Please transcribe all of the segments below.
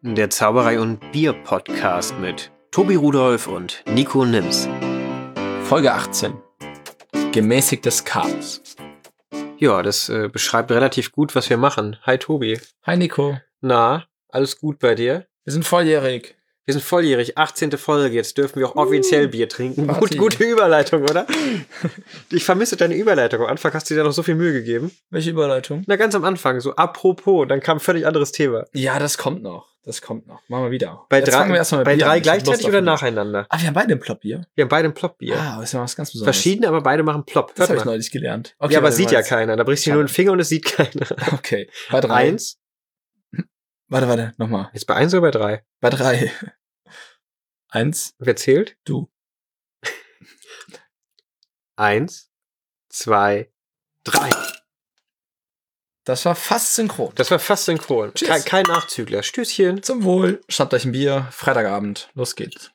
Der Zauberei und Bier Podcast mit Tobi Rudolph und Nico Nims. Folge 18. Gemäßigtes Chaos. Ja, das beschreibt relativ gut, was wir machen. Hi Tobi. Hi Nico. Na, alles gut bei dir? Wir sind volljährig. Wir sind volljährig, 18. Folge, jetzt dürfen wir auch offiziell Bier trinken. Gute Überleitung, oder? Ich vermisse deine Überleitung. Am Anfang hast du dir noch so viel Mühe gegeben. Welche Überleitung? Na, ganz am Anfang, so apropos, dann kam ein völlig anderes Thema. Ja, das kommt noch. Machen wir wieder. Bei Jetzt fangen wir erstmal mit bei Bier drei an. Ich hab gleichzeitig Lust oder auf Bier. nacheinander? Ah, wir haben beide ein Plop-Bier. Wir haben beide ein Plop-Bier. Ah, das ist ja was ganz Besonderes. Verschiedene, aber beide machen Plop. Das Hört habe ich mal. neulich gelernt. Okay, Ja, aber warte sieht mal ja jetzt. keiner. Da brichst du nur den Finger und es sieht keiner. Okay, bei 3. 1. Warte, nochmal. Jetzt bei 1 oder bei 3? Bei 3. 1, Wer zählt? du. 1, 2, 3. Das war fast synchron. Das war fast synchron. Cheers. Kein Nachzügler. Stößchen. Zum Wohl. Schnappt euch ein Bier. Freitagabend. Los geht's.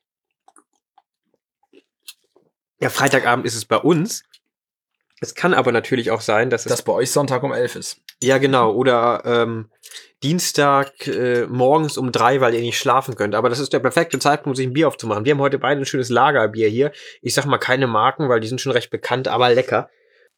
Ja, Freitagabend ist es bei uns. Es kann aber natürlich auch sein, dass es... Das bei euch Sonntag um 11 ist. Ja, genau. Oder Dienstag morgens um 3, weil ihr nicht schlafen könnt. Aber das ist der perfekte Zeitpunkt, sich ein Bier aufzumachen. Wir haben heute beide ein schönes Lagerbier hier. Ich sag mal keine Marken, weil die sind schon recht bekannt, aber lecker.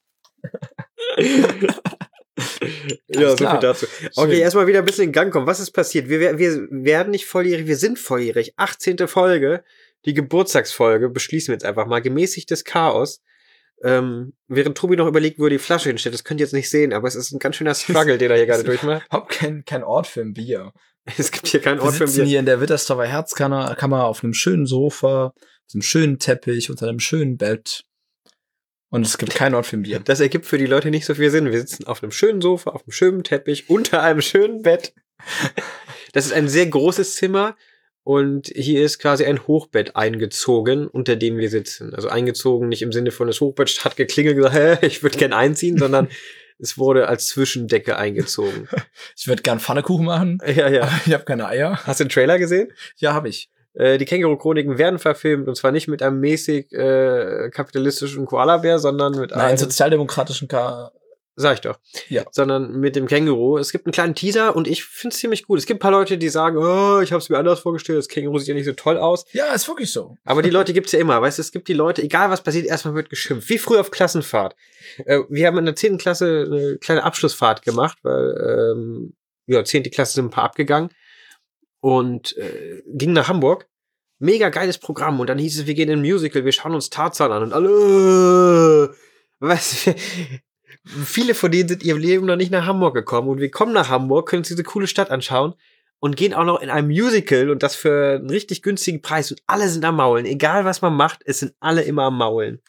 Ja, so viel dazu. Okay, Schön. erstmal wieder ein bisschen in Gang kommen. Was ist passiert? Wir werden nicht volljährig, wir sind volljährig. 18. Folge, die Geburtstagsfolge, beschließen wir jetzt einfach mal. Gemäßigtes Chaos. Während Tobi noch überlegt, wo er die Flasche hinstellt, das könnt ihr jetzt nicht sehen, aber es ist ein ganz schöner Struggle, den er hier gerade durchmacht. Hab kein Ort für ein Bier. Es gibt hier keinen Wir Ort für sitzen Bier. hier in der Wittersdorfer Herzkammer auf einem schönen Sofa, auf einem schönen Teppich, unter einem schönen Bett. Und es gibt keinen Ort für ein Bier. Das ergibt für die Leute nicht so viel Sinn. Wir sitzen auf einem schönen Sofa, auf einem schönen Teppich, unter einem schönen Bett. Das ist ein sehr großes Zimmer und hier ist quasi ein Hochbett eingezogen, unter dem wir sitzen. Also eingezogen nicht im Sinne von, das Hochbett hat geklingelt und gesagt, ich würde gern einziehen, sondern es wurde als Zwischendecke eingezogen. Ich würde gern Pfannekuchen machen, Ja, ja. aber ich habe keine Eier. Hast du den Trailer gesehen? Ja, habe ich. Die Känguru-Chroniken werden verfilmt und zwar nicht mit einem mäßig kapitalistischen Koalabär, sondern mit Nein, einem... sozialdemokratischen Sag ich doch. Ja. Sondern mit dem Känguru. Es gibt einen kleinen Teaser und ich finde es ziemlich gut. Es gibt ein paar Leute, die sagen, oh, ich habe es mir anders vorgestellt, das Känguru sieht ja nicht so toll aus. Ja, ist wirklich so. Aber die Leute gibt's ja immer, weißt du, es gibt die Leute, egal was passiert, erstmal wird geschimpft. Wie früher auf Klassenfahrt. Wir haben in der 10. Klasse eine kleine Abschlussfahrt gemacht, weil, 10. Klasse sind ein paar abgegangen und gingen nach Hamburg. Mega geiles Programm und dann hieß es, wir gehen in ein Musical, wir schauen uns Tarzan an und alle, was, viele von denen sind ihrem Leben noch nicht nach Hamburg gekommen und wir kommen nach Hamburg, können uns diese coole Stadt anschauen und gehen auch noch in ein Musical und das für einen richtig günstigen Preis und alle sind am Maulen. Egal was man macht, es sind alle immer am Maulen.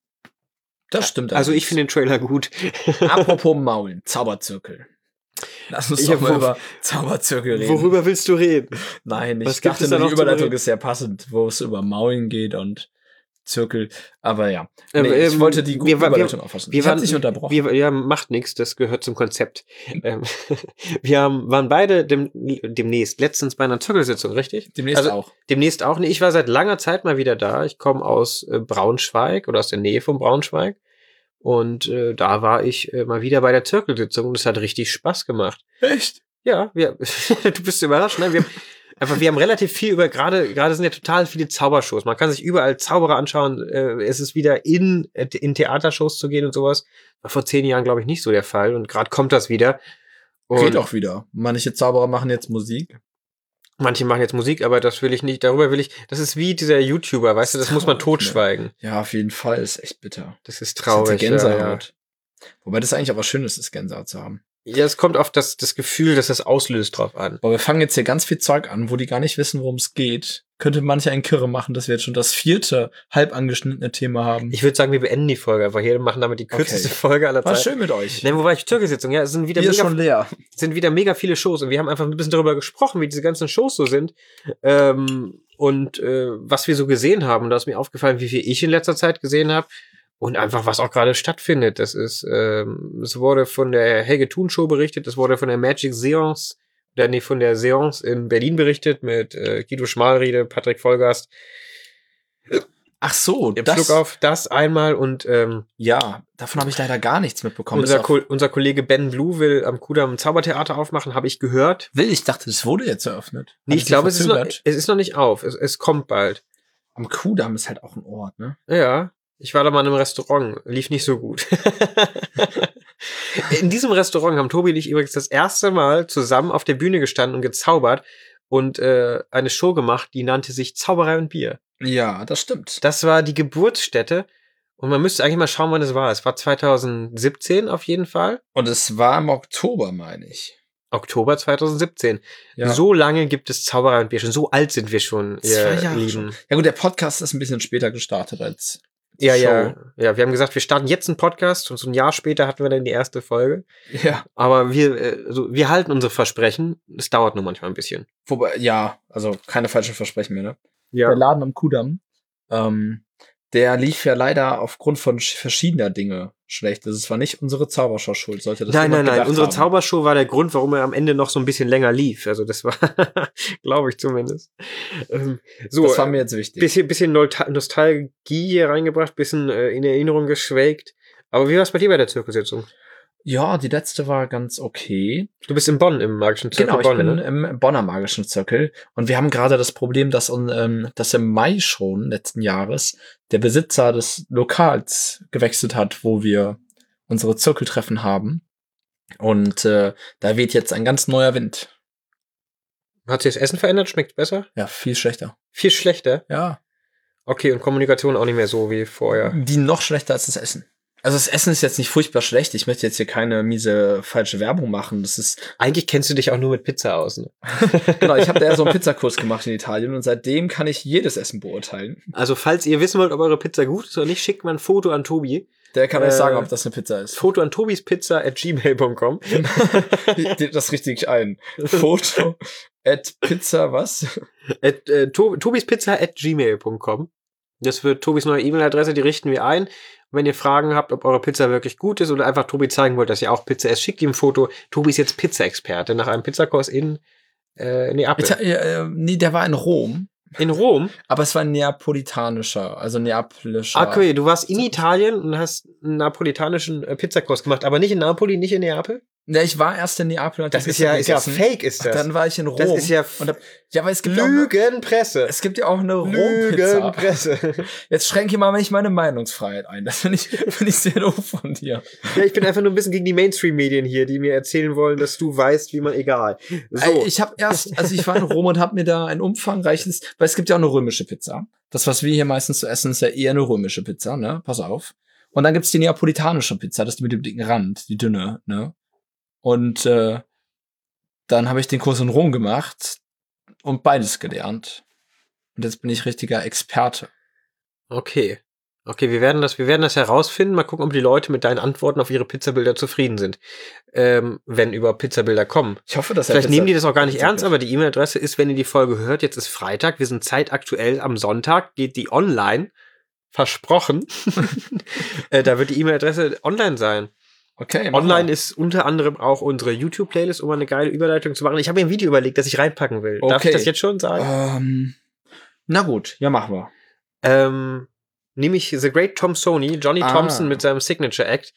Das stimmt. Also ich finde den Trailer gut. Apropos Maulen, Zauberzirkel. Lass uns doch mal über Zauberzirkel reden. Worüber willst du reden? Nein, Was ich gibt dachte es da nur, noch die zu Überleitung reden? ist sehr passend, wo es über Maulen geht und Zirkel. Aber ja, ich wollte die gute Überleitung auffassen. Ich habe dich unterbrochen. Ja, macht nichts, das gehört zum Konzept. Wir waren beide demnächst, letztens bei einer Zirkelsitzung, richtig? Demnächst auch. Demnächst auch. Nee, ich war seit langer Zeit mal wieder da. Ich komme aus Braunschweig oder aus der Nähe von Braunschweig. Und da war ich mal wieder bei der Zirkelsitzung und es hat richtig Spaß gemacht. Echt? Ja, du bist überrascht, ne? Wir haben relativ viel gerade sind ja total viele Zaubershows. Man kann sich überall Zauberer anschauen. Es ist wieder in Theatershows zu gehen und sowas. War vor 10 Jahren, glaube ich, nicht so der Fall. Und gerade kommt das wieder. Und Geht auch wieder. Manche Zauberer machen jetzt Musik. manche machen jetzt Musik, aber das will ich nicht. Das ist wie dieser YouTuber, weißt du, das muss man totschweigen. Ja, auf jeden Fall. Ist echt bitter. Das ist traurig. Gänsehaut. Ja. Wobei das eigentlich aber schön ist, das Gänsehaut zu haben. Ja, es kommt auf das Gefühl, dass das auslöst drauf an. Aber wir fangen jetzt hier ganz viel Zeug an, wo die gar nicht wissen, worum es geht. Könnte manche einen Kirre machen, dass wir jetzt schon das 4. halb angeschnittene Thema haben. Ich würde sagen, wir beenden die Folge einfach hier, machen damit die kürzeste Folge aller War Zeiten. schön mit euch. Ne, wo war ich? Zirkelsitzung, ja, es sind wieder Bier ist schon leer. sind wieder mega viele Shows und wir haben einfach ein bisschen darüber gesprochen, wie diese ganzen Shows so sind und was wir so gesehen haben. Und da ist mir aufgefallen, wie viel ich in letzter Zeit gesehen habe und einfach, was auch gerade stattfindet. Das ist, es wurde von der Helge Thun Show berichtet, es wurde von der Magic Seance, von der Seance in Berlin berichtet mit Guido Schmalriede, Patrick Vollgast Ach so, Im Flug auf das einmal und ja, davon habe ich leider gar nichts mitbekommen. unser Kollege Ben Blue will am Kudamm ein Zaubertheater aufmachen, habe ich gehört. Ich dachte, das wurde jetzt eröffnet. Nee, ich glaube, es ist noch nicht auf. Es kommt bald. Am Kudamm ist halt auch ein Ort, ne? Ja, ich war da mal in einem Restaurant. Lief nicht so gut. In diesem Restaurant haben Tobi und ich übrigens das erste Mal zusammen auf der Bühne gestanden und gezaubert und eine Show gemacht, die nannte sich Zauberei und Bier. Ja, das stimmt. Das war die Geburtsstätte und man müsste eigentlich mal schauen, wann es war. Es war 2017 auf jeden Fall. Und es war im Oktober, meine ich. Oktober 2017. Ja. So lange gibt es Zauberei und Bier schon. So alt sind wir schon, ihr Lieben. Schon. Ja gut, der Podcast ist ein bisschen später gestartet als Ja, Show. ja. Wir haben gesagt, wir starten jetzt einen Podcast und so ein Jahr später hatten wir dann die erste Folge. Ja. Aber wir halten unsere Versprechen. Es dauert nur manchmal ein bisschen. Wobei, ja, also keine falschen Versprechen mehr, ne? Ja. Der Laden am Kudamm, der lief ja leider aufgrund von verschiedener Dinge schlecht. Das war nicht unsere Zaubershow schuld, sollte das Nein. Unsere haben. Zaubershow war der Grund, warum er am Ende noch so ein bisschen länger lief. Also das war, glaube ich zumindest. So, das war mir jetzt wichtig. Bisschen Nostalgie hier reingebracht, bisschen in Erinnerung geschwelgt. Aber wie war es bei dir bei der Zirkussitzung? Ja, die letzte war ganz okay. Du bist in Bonn im magischen Zirkel. Genau, Bonn, ich bin ne? im Bonner magischen Zirkel. Und wir haben gerade das Problem, dass im Mai schon letzten Jahres der Besitzer des Lokals gewechselt hat, wo wir unsere Zirkeltreffen haben. Und da weht jetzt ein ganz neuer Wind. Hat sich das Essen verändert? Schmeckt besser? Ja, viel schlechter. Viel schlechter? Ja. Okay, und Kommunikation auch nicht mehr so wie vorher. Die noch schlechter als das Essen. Also das Essen ist jetzt nicht furchtbar schlecht. Ich möchte jetzt hier keine miese falsche Werbung machen. Das ist eigentlich kennst du dich auch nur mit Pizza aus. Ne? Genau, ich habe da ja so einen Pizzakurs gemacht in Italien und seitdem kann ich jedes Essen beurteilen. Also falls ihr wissen wollt, ob eure Pizza gut ist oder nicht, schickt mal ein Foto an Tobi. Der kann euch sagen, ob das eine Pizza ist. Foto an tobispizza@gmail.com. Das richtig ein. Foto @pizza was? tobispizza@gmail.com. Das wird Tobis neue E-Mail-Adresse, die richten wir ein. Wenn ihr Fragen habt, ob eure Pizza wirklich gut ist oder einfach Tobi zeigen wollt, dass ihr auch Pizza esst, schickt ihm ein Foto. Tobi ist jetzt Pizza-Experte nach einem Pizzakurs in Neapel. Nee, der war in Rom. In Rom? Aber es war ein neapolitanischer, also neapolischer. Okay, du warst in Italien und hast einen napolitanischen Pizzakurs gemacht, aber nicht in Napoli, nicht in Neapel? Ja, ich war erst in Neapel und das ist ja fake, ist das. Dann war ich in Rom. Das ist ja aber es gibt Lügenpresse. Es gibt ja auch eine Rom-Pizza. Lügenpresse. Jetzt schränke mal nicht meine Meinungsfreiheit ein. Das finde ich sehr doof von dir. Ja, ich bin einfach nur ein bisschen gegen die Mainstream-Medien hier, die mir erzählen wollen, dass du weißt, wie man egal. So. Ich war in Rom und habe mir da ein umfangreiches, weil es gibt ja auch eine römische Pizza. Das, was wir hier meistens zu essen, ist ja eher eine römische Pizza, ne? Pass auf. Und dann gibt's die neapolitanische Pizza, das ist die mit dem dicken Rand, die dünne, ne? Und dann habe ich den Kurs in Rom gemacht und beides gelernt. Und jetzt bin ich richtiger Experte. Okay, wir werden das herausfinden. Mal gucken, ob die Leute mit deinen Antworten auf ihre Pizzabilder zufrieden sind. Wenn über Pizzabilder kommen. Ich hoffe, dass vielleicht nehmen die das auch gar nicht ernst, aber die E-Mail-Adresse ist, wenn ihr die Folge hört, jetzt ist Freitag, wir sind zeitaktuell am Sonntag, geht die online. Versprochen. Da wird die E-Mail-Adresse online sein. Okay. Online ist unter anderem auch unsere YouTube-Playlist, um eine geile Überleitung zu machen. Ich habe mir ein Video überlegt, das ich reinpacken will. Okay. Darf ich das jetzt schon sagen? Na gut, ja, machen wir. Nämlich The Great Tom Sony, Johnny Thompson mit seinem Signature Act.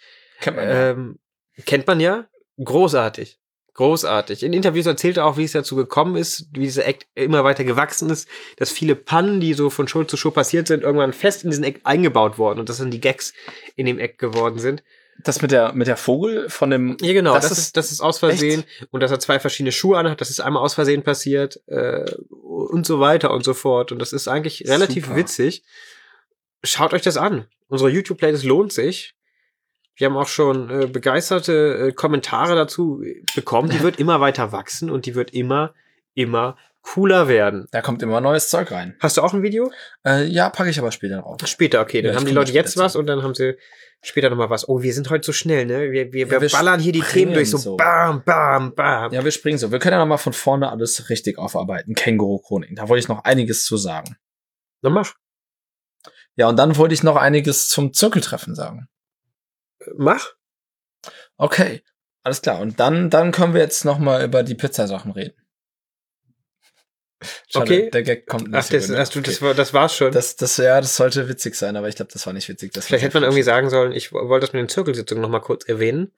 Kennt man ja. Großartig. In Interviews erzählt er auch, wie es dazu gekommen ist, wie dieser Act immer weiter gewachsen ist, dass viele Pannen, die so von Show zu Show passiert sind, irgendwann fest in diesen Act eingebaut worden und dass dann die Gags in dem Act geworden sind. Das mit der Vogel von dem... Ja, genau, das ist aus Versehen. Echt? Und dass er 2 verschiedene Schuhe anhat, das ist einmal aus Versehen passiert und so weiter und so fort. Und das ist eigentlich relativ witzig. Schaut euch das an. Unsere YouTube-Playlist lohnt sich. Wir haben auch schon begeisterte Kommentare dazu bekommen. Die wird immer weiter wachsen und die wird immer cooler werden. Da kommt immer neues Zeug rein. Hast du auch ein Video? Ja, packe ich aber später drauf. Später, okay. Dann haben die Leute jetzt was und dann haben sie später nochmal was. Oh, wir sind heute so schnell, ne? Wir ballern hier die Themen durch, so bam, bam, bam. Ja, wir springen so. Wir können ja nochmal von vorne alles richtig aufarbeiten. Känguru-Chronik. Da wollte ich noch einiges zu sagen. Dann mach. Ja, und dann wollte ich noch einiges zum Zirkeltreffen sagen. Mach. Okay, alles klar. Und dann können wir jetzt noch mal über die Pizzasachen reden. Schade, Okay. der Gag kommt nicht. Ach, das war's schon. Das sollte witzig sein, aber ich glaube, das war nicht witzig. Vielleicht hätte man irgendwie sagen sollen, ich wollte das mit den Zirkelsitzungen noch mal kurz erwähnen.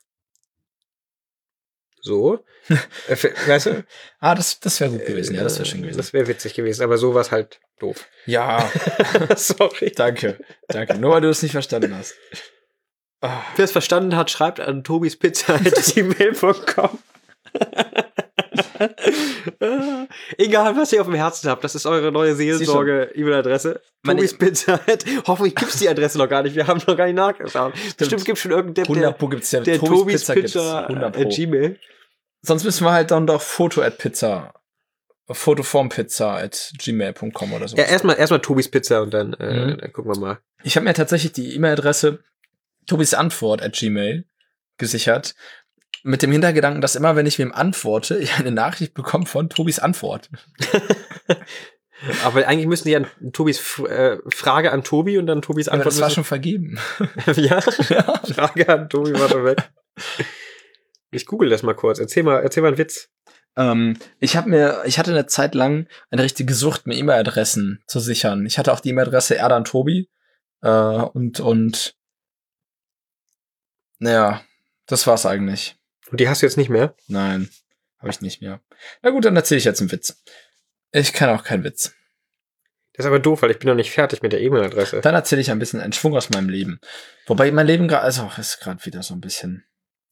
So. Weißt du? Das wäre gut gewesen. Ja, das wäre schön gewesen. Das wäre witzig gewesen, aber so war es halt doof. Ja. Sorry. Danke. Nur weil du es nicht verstanden hast. Wer es verstanden hat, schreibt an tobispizza@gmail.com. Egal, was ihr auf dem Herzen habt, das ist eure neue Seelsorge-E-Mail-Adresse. Tobispizza. Hoffentlich gibt's die Adresse noch gar nicht. Wir haben noch gar nicht nachgeschaut. Bestimmt gibt's schon irgendeinen, 100 Pro gibt's ja. der Tobispizza@gmail. Sonst müssen wir halt dann doch fotoformpizza@gmail.com oder so. Ja, erstmal Tobis Pizza und dann gucken wir mal. Ich habe mir tatsächlich die E-Mail-Adresse tobisantwort@gmail gesichert. Mit dem Hintergedanken, dass immer, wenn ich wem antworte, ich eine Nachricht bekomme von Tobis Antwort. Aber eigentlich müssen die ja Tobis Frage an Tobi und dann Tobis Antwort. Aber das war schon vergeben. Ja? Frage an Tobi war schon weg. Ich google das mal kurz. Erzähl mal einen Witz. Ich hatte eine Zeit lang eine richtige Sucht, mir E-Mail-Adressen zu sichern. Ich hatte auch die E-Mail-Adresse Erdan Tobi. Und naja, das war's eigentlich. Und die hast du jetzt nicht mehr? Nein, habe ich nicht mehr. Na gut, dann erzähle ich jetzt einen Witz. Ich kann auch keinen Witz. Das ist aber doof, weil ich bin noch nicht fertig mit der E-Mail-Adresse. Dann erzähle ich ein bisschen einen Schwung aus meinem Leben. Wobei mein Leben gerade, ist gerade wieder so ein bisschen.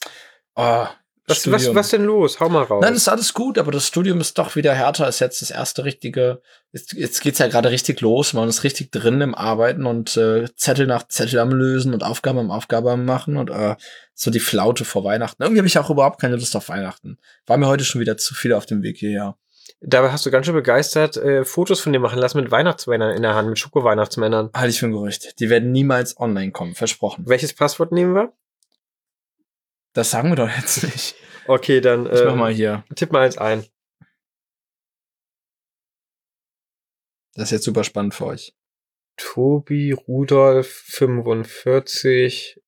Was denn los? Hau mal raus. Nein, ist alles gut, aber das Studium ist doch wieder härter. Ist jetzt das erste richtige. Jetzt geht's ja gerade richtig los. Man ist richtig drin im Arbeiten und Zettel nach Zettel am Lösen und Aufgabe am machen und so die Flaute vor Weihnachten. Irgendwie habe ich auch überhaupt keine Lust auf Weihnachten. War mir heute schon wieder zu viel auf dem Weg hierher. Dabei hast du ganz schön begeistert Fotos von dir machen lassen mit Weihnachtsmännern in der Hand, mit Schoko-Weihnachtsmännern. Halte ich für ein Gerücht. Die werden niemals online kommen, versprochen. Welches Passwort nehmen wir? Das sagen wir doch jetzt nicht. Okay, dann ich mach mal hier. Tipp mal eins ein. Das ist jetzt super spannend für euch. Tobi Rudolf 45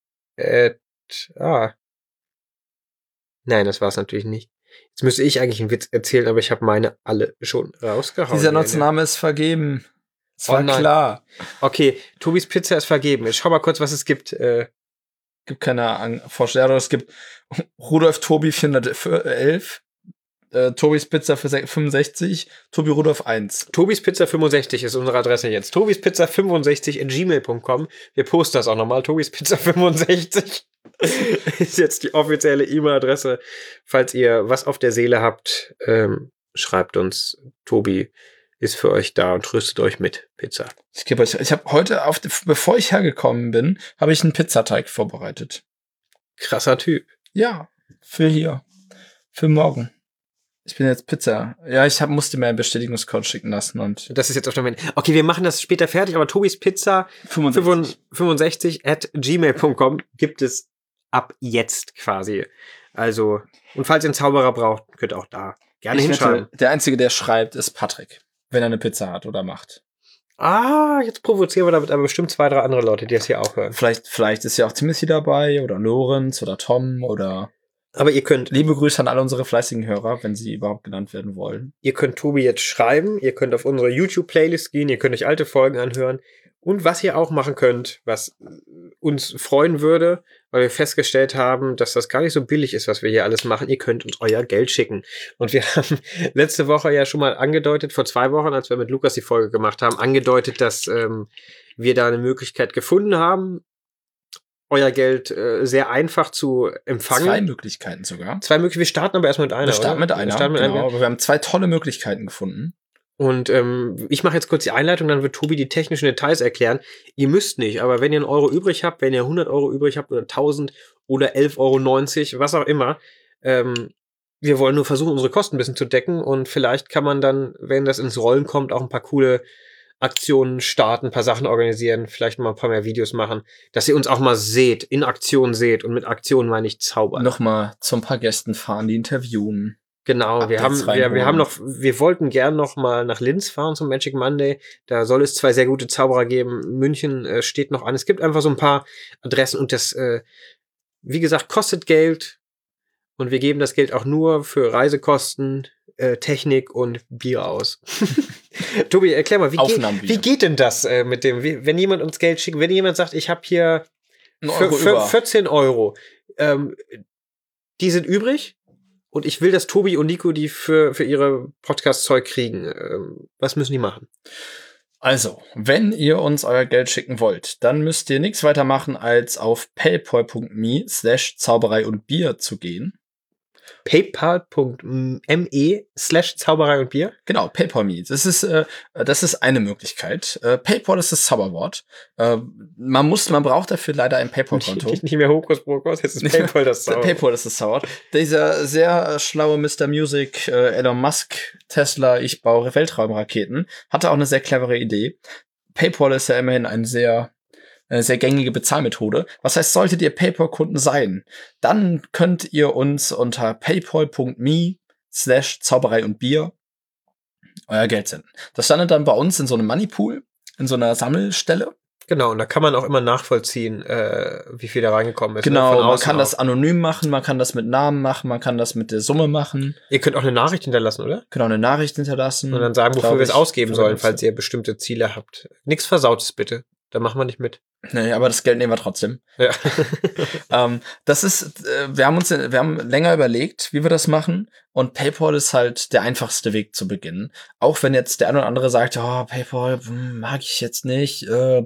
Nein, das war's natürlich nicht. Jetzt müsste ich eigentlich einen Witz erzählen, aber ich habe meine alle schon rausgehauen. Dieser Nutzname ist vergeben. Es war klar. Okay, Tobis Pizza ist vergeben. Ich schau mal kurz, was es gibt. Gibt keine Vorstellung. Es gibt Rudolf Tobi 411, Tobis Pizza für 65, Tobi Rudolf 1. Tobis Pizza 65 ist unsere Adresse jetzt. tobispizza65@gmail.com. Wir posten das auch nochmal. Tobis Pizza 65 ist jetzt die offizielle E-Mail-Adresse. Falls ihr was auf der Seele habt, schreibt uns. Tobi ist für euch da und tröstet euch mit Pizza. Ich habe heute, bevor ich hergekommen bin, habe ich einen Pizzateig vorbereitet. Krasser Typ. Ja, für morgen. Ich bin jetzt Pizza. Ja, musste mir einen Bestätigungscode schicken lassen und. Das ist jetzt auf der Mail. Okay, wir machen das später fertig, aber Tobis Pizza 65@gmail.com gibt es ab jetzt quasi. Also, und falls ihr einen Zauberer braucht, könnt ihr auch da gerne hinschreiben. Der Einzige, der schreibt, ist Patrick. Wenn er eine Pizza hat oder macht. Jetzt provozieren wir damit aber bestimmt 2, 3 andere Leute, die das hier auch hören. Vielleicht ist ja auch Timothy dabei oder Lorenz oder Tom oder. Aber ihr könnt. Liebe Grüße an alle unsere fleißigen Hörer, wenn sie überhaupt genannt werden wollen. Ihr könnt Tobi jetzt schreiben, ihr könnt auf unsere YouTube-Playlist gehen, ihr könnt euch alte Folgen anhören. Und was ihr auch machen könnt, was uns freuen würde, weil wir festgestellt haben, dass das gar nicht so billig ist, was wir hier alles machen. Ihr könnt uns euer Geld schicken. Und wir haben letzte Woche ja schon mal angedeutet, vor 2 Wochen, als wir mit Lukas die Folge gemacht haben, angedeutet, dass wir da eine Möglichkeit gefunden haben, euer Geld sehr einfach zu empfangen. 2 Möglichkeiten sogar. 2 Möglichkeiten. Wir starten aber erstmal mit einer. Wir starten mit einer. Genau, aber wir haben 2 tolle Möglichkeiten gefunden. Und ich mache jetzt kurz die Einleitung, dann wird Tobi die technischen Details erklären. Ihr müsst nicht, aber wenn ihr 1 Euro übrig habt, wenn ihr 100 Euro übrig habt oder 1000 oder 11,90 Euro, was auch immer, wir wollen nur versuchen, unsere Kosten ein bisschen zu decken und vielleicht kann man dann, wenn das ins Rollen kommt, auch ein paar coole Aktionen starten, ein paar Sachen organisieren, vielleicht mal ein paar mehr Videos machen, dass ihr uns auch mal seht, in Aktion seht. Und mit Aktion meine ich zaubern. Nochmal zu ein paar Gästen fahren, die interviewen. Genau, wir wollten gern noch mal nach Linz fahren zum Magic Monday. Da soll es 2 sehr gute Zauberer geben. München steht noch an. Es gibt einfach so ein paar Adressen und das, wie gesagt, kostet Geld. und wir geben das Geld auch nur für Reisekosten, Technik und Bier aus. Tobi, erklär mal, wie geht denn das mit dem, wenn jemand uns Geld schickt, wenn jemand sagt, ich habe hier 14 Euro, die sind übrig und ich will, dass Tobi und Nico die für ihre Podcast-Zeug kriegen. Was müssen die machen? Also, wenn ihr uns euer Geld schicken wollt, dann müsst ihr nichts weiter machen, als auf paypal.me/Zauberei und Bier zu gehen. paypal.me/Zauberei und Bier? Genau, PayPal.me. Das ist eine Möglichkeit. PayPal ist das Zauberwort. Man braucht dafür leider ein PayPal-Konto. Nicht mehr Hokuspokus, jetzt ist PayPal das Zauberwort. PayPal ist das Zauberwort. Dieser sehr schlaue Mr. Music, Elon Musk, Tesla, ich baue Weltraumraketen, hatte auch eine sehr clevere Idee. PayPal ist ja immerhin eine sehr gängige Bezahlmethode. Was heißt, solltet ihr PayPal-Kunden sein, dann könnt ihr uns unter paypal.me/Zauberei und Bier euer Geld senden. Das landet dann bei uns in so einem Moneypool, in so einer Sammelstelle. Genau, und da kann man auch immer nachvollziehen, wie viel da reingekommen ist. Genau, man kann das anonym machen, man kann das mit Namen machen, man kann das mit der Summe machen. Ihr könnt auch eine Nachricht hinterlassen, oder? Genau, eine Nachricht hinterlassen. Und dann sagen, wofür wir es ausgeben sollen, falls ihr bestimmte Ziele habt. Nichts Versautes bitte. Da machen wir nicht mit. Nee, aber das Geld nehmen wir trotzdem. Ja. Wir haben länger überlegt, wie wir das machen. Und PayPal ist halt der einfachste Weg zu beginnen. Auch wenn jetzt der eine oder andere sagt, oh, PayPal mag ich jetzt nicht,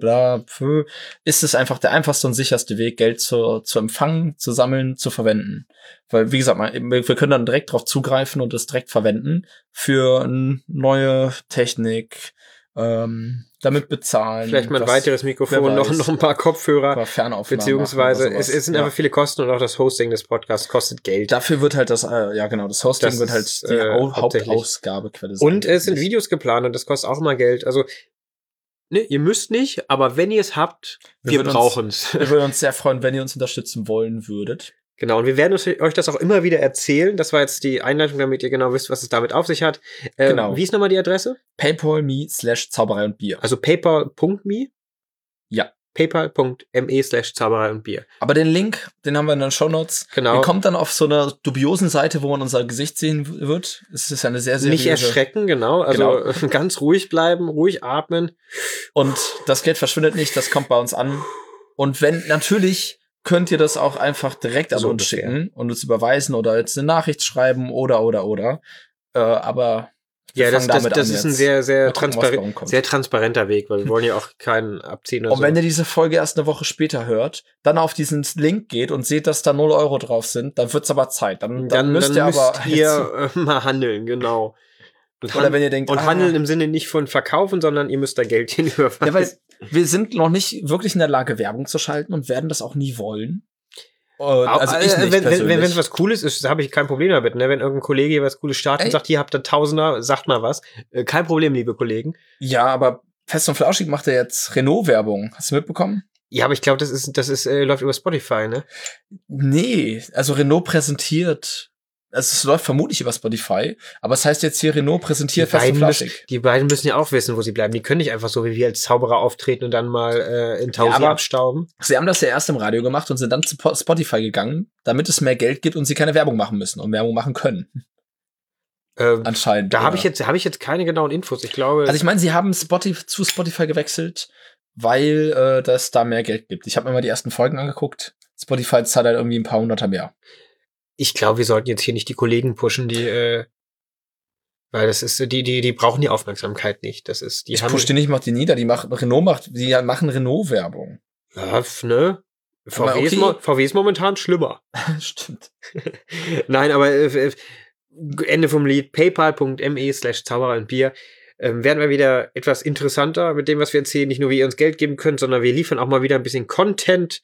ist es einfach der einfachste und sicherste Weg, Geld zu empfangen, zu sammeln, zu verwenden. Weil, wie gesagt, wir können dann direkt drauf zugreifen und es direkt verwenden für neue Technik, damit bezahlen. Vielleicht mal ein weiteres Mikrofon, noch ein paar Kopfhörer. Beziehungsweise es sind einfach viele Kosten und auch das Hosting des Podcasts kostet Geld. Dafür wird halt das Hosting wird halt die Hauptausgabequelle sein. Und es sind Videos geplant und das kostet auch immer Geld. Also, ne, ihr müsst nicht, aber wenn ihr es habt, wir brauchen es. Wir würden uns sehr freuen, wenn ihr uns unterstützen wollen würdet. Genau, und wir werden euch das auch immer wieder erzählen. Das war jetzt die Einleitung, damit ihr genau wisst, was es damit auf sich hat. Genau. Wie ist nochmal die Adresse? PayPal.me/Zauberei und Bier. Also paypal.me? Ja. paypal.me/Zauberei und Bier. Aber den Link, den haben wir in den Shownotes. Genau. Ihr kommt dann auf so einer dubiosen Seite, wo man unser Gesicht sehen wird. Es ist eine sehr nicht erschrecken, genau. Also ganz ruhig bleiben, ruhig atmen. Und das Geld verschwindet nicht, das kommt bei uns an. Und wenn, natürlich könnt ihr das auch einfach direkt an uns schicken und uns überweisen oder jetzt eine Nachricht schreiben oder. Aber ja, das ist ein sehr, sehr transparenter Weg, weil wir wollen ja auch keinen abziehen. Und wenn ihr diese Folge erst eine Woche später hört, dann auf diesen Link geht und seht, dass da 0 Euro drauf sind, dann wird's aber Zeit. Dann müsst ihr mal handeln, genau. Oder wenn ihr denkt, handeln im Sinne nicht von verkaufen, sondern ihr müsst da Geld hinüberweisen. Ja, weil wir sind noch nicht wirklich in der Lage, Werbung zu schalten und werden das auch nie wollen. Also ich nicht wenn es was Cooles ist, habe ich kein Problem damit. Ne? Wenn irgendein Kollege was Cooles startet und sagt, hier habt ihr Tausender, sagt mal was. Kein Problem, liebe Kollegen. Ja, aber Fest und Flauschig macht ja jetzt Renault-Werbung. Hast du mitbekommen? Ja, aber ich glaube, das läuft über Spotify, ne? Nee, also Renault präsentiert. Also es läuft vermutlich über Spotify, aber es heißt jetzt hier, Renault präsentiert Fest und Flauschig. Die beiden müssen ja auch wissen, wo sie bleiben. Die können nicht einfach so wie wir als Zauberer auftreten und dann mal in Tausi abstauben. Sie haben das ja erst im Radio gemacht und sind dann zu Spotify gegangen, damit es mehr Geld gibt und sie keine Werbung machen müssen und Werbung machen können. Anscheinend. Da habe ich jetzt keine genauen Infos. Ich glaube. Also ich meine, sie haben zu Spotify gewechselt, weil das da mehr Geld gibt. Ich habe mir mal die ersten Folgen angeguckt. Spotify zahlt halt irgendwie ein paar Hunderter mehr. Ich glaube, wir sollten jetzt hier nicht die Kollegen pushen, weil das ist, die brauchen die Aufmerksamkeit nicht. Ich push die nicht, mach die nieder, die machen Renault-Werbung. Ja, ne? VW ist momentan schlimmer. Stimmt. Nein, aber Ende vom Lied, paypal.me/Zauberer und Bier. Werden wir wieder etwas interessanter mit dem, was wir erzählen. Nicht nur, wie ihr uns Geld geben könnt, sondern wir liefern auch mal wieder ein bisschen Content.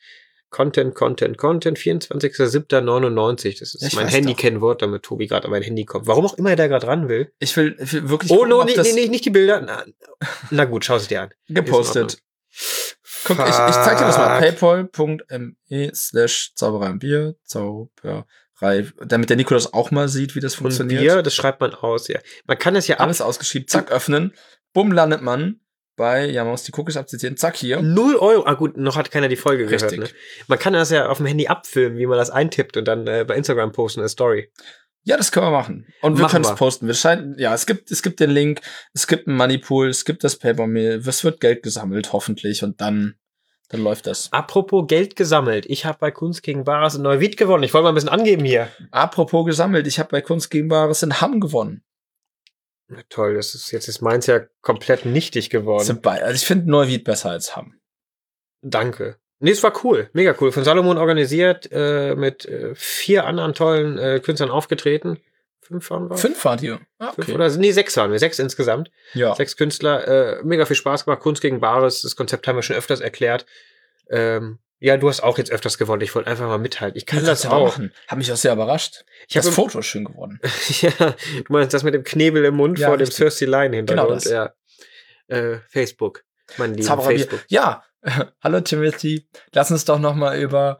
24.07.99. Das ist mein Handy-Kennwort, damit Tobi gerade an mein Handy kommt. Warum auch immer er da gerade ran will. Ich will wirklich. Oh, nicht die Bilder. Na gut, schau es dir an. Gepostet. Guck, ich zeig dir das mal. paypal.me/Zauberei und Bier. Zauberei. Damit der Nico das auch mal sieht, wie das funktioniert. Und Bier, das schreibt man aus, ja. Man kann das ja alles ausgeschrieben. Zack, öffnen. Bumm, landet man man muss die Cookies abzitieren. Zack, hier. 0 Euro. Ah gut, noch hat keiner die Folge Richtig. gehört. Ne? Man kann das ja auf dem Handy abfilmen, wie man das eintippt und dann bei Instagram posten, eine Story. Ja, das können wir machen. Und wir Machen können es wir. posten. Es gibt den Link, es gibt einen Moneypool, es gibt das Papermill, es wird Geld gesammelt, hoffentlich, und dann läuft das. Apropos Geld gesammelt. Ich habe bei Kunst gegen Bares in Neuwied gewonnen. Ich wollte mal ein bisschen angeben hier. Apropos gesammelt, ich habe bei Kunst gegen Bares in Hamm gewonnen. Na toll, jetzt ist meins ja komplett nichtig geworden. Also ich finde Neuwied besser als Hamm. Danke. Nee, es war cool. Mega cool. Von Salomon organisiert, mit 4 anderen tollen Künstlern aufgetreten. 5 waren wir? 5 wart ihr? Ah, 5 oder 6 waren wir. 6 insgesamt. Ja. 6 Künstler. Mega viel Spaß gemacht. Kunst gegen Bares. Das Konzept haben wir schon öfters erklärt. Ja, du hast auch jetzt öfters gewonnen. Ich wollte einfach mal mithalten. Ich kann das auch. Hat mich auch sehr überrascht. Das Foto ist schön geworden. Ja, du meinst das mit dem Knebel im Mund vor dem Cersei Line Hintergrund. Genau das. Ja. Facebook. Mein lieben Zaubererbier. Facebook. Ja. Hallo Timothy. Lass uns doch noch mal über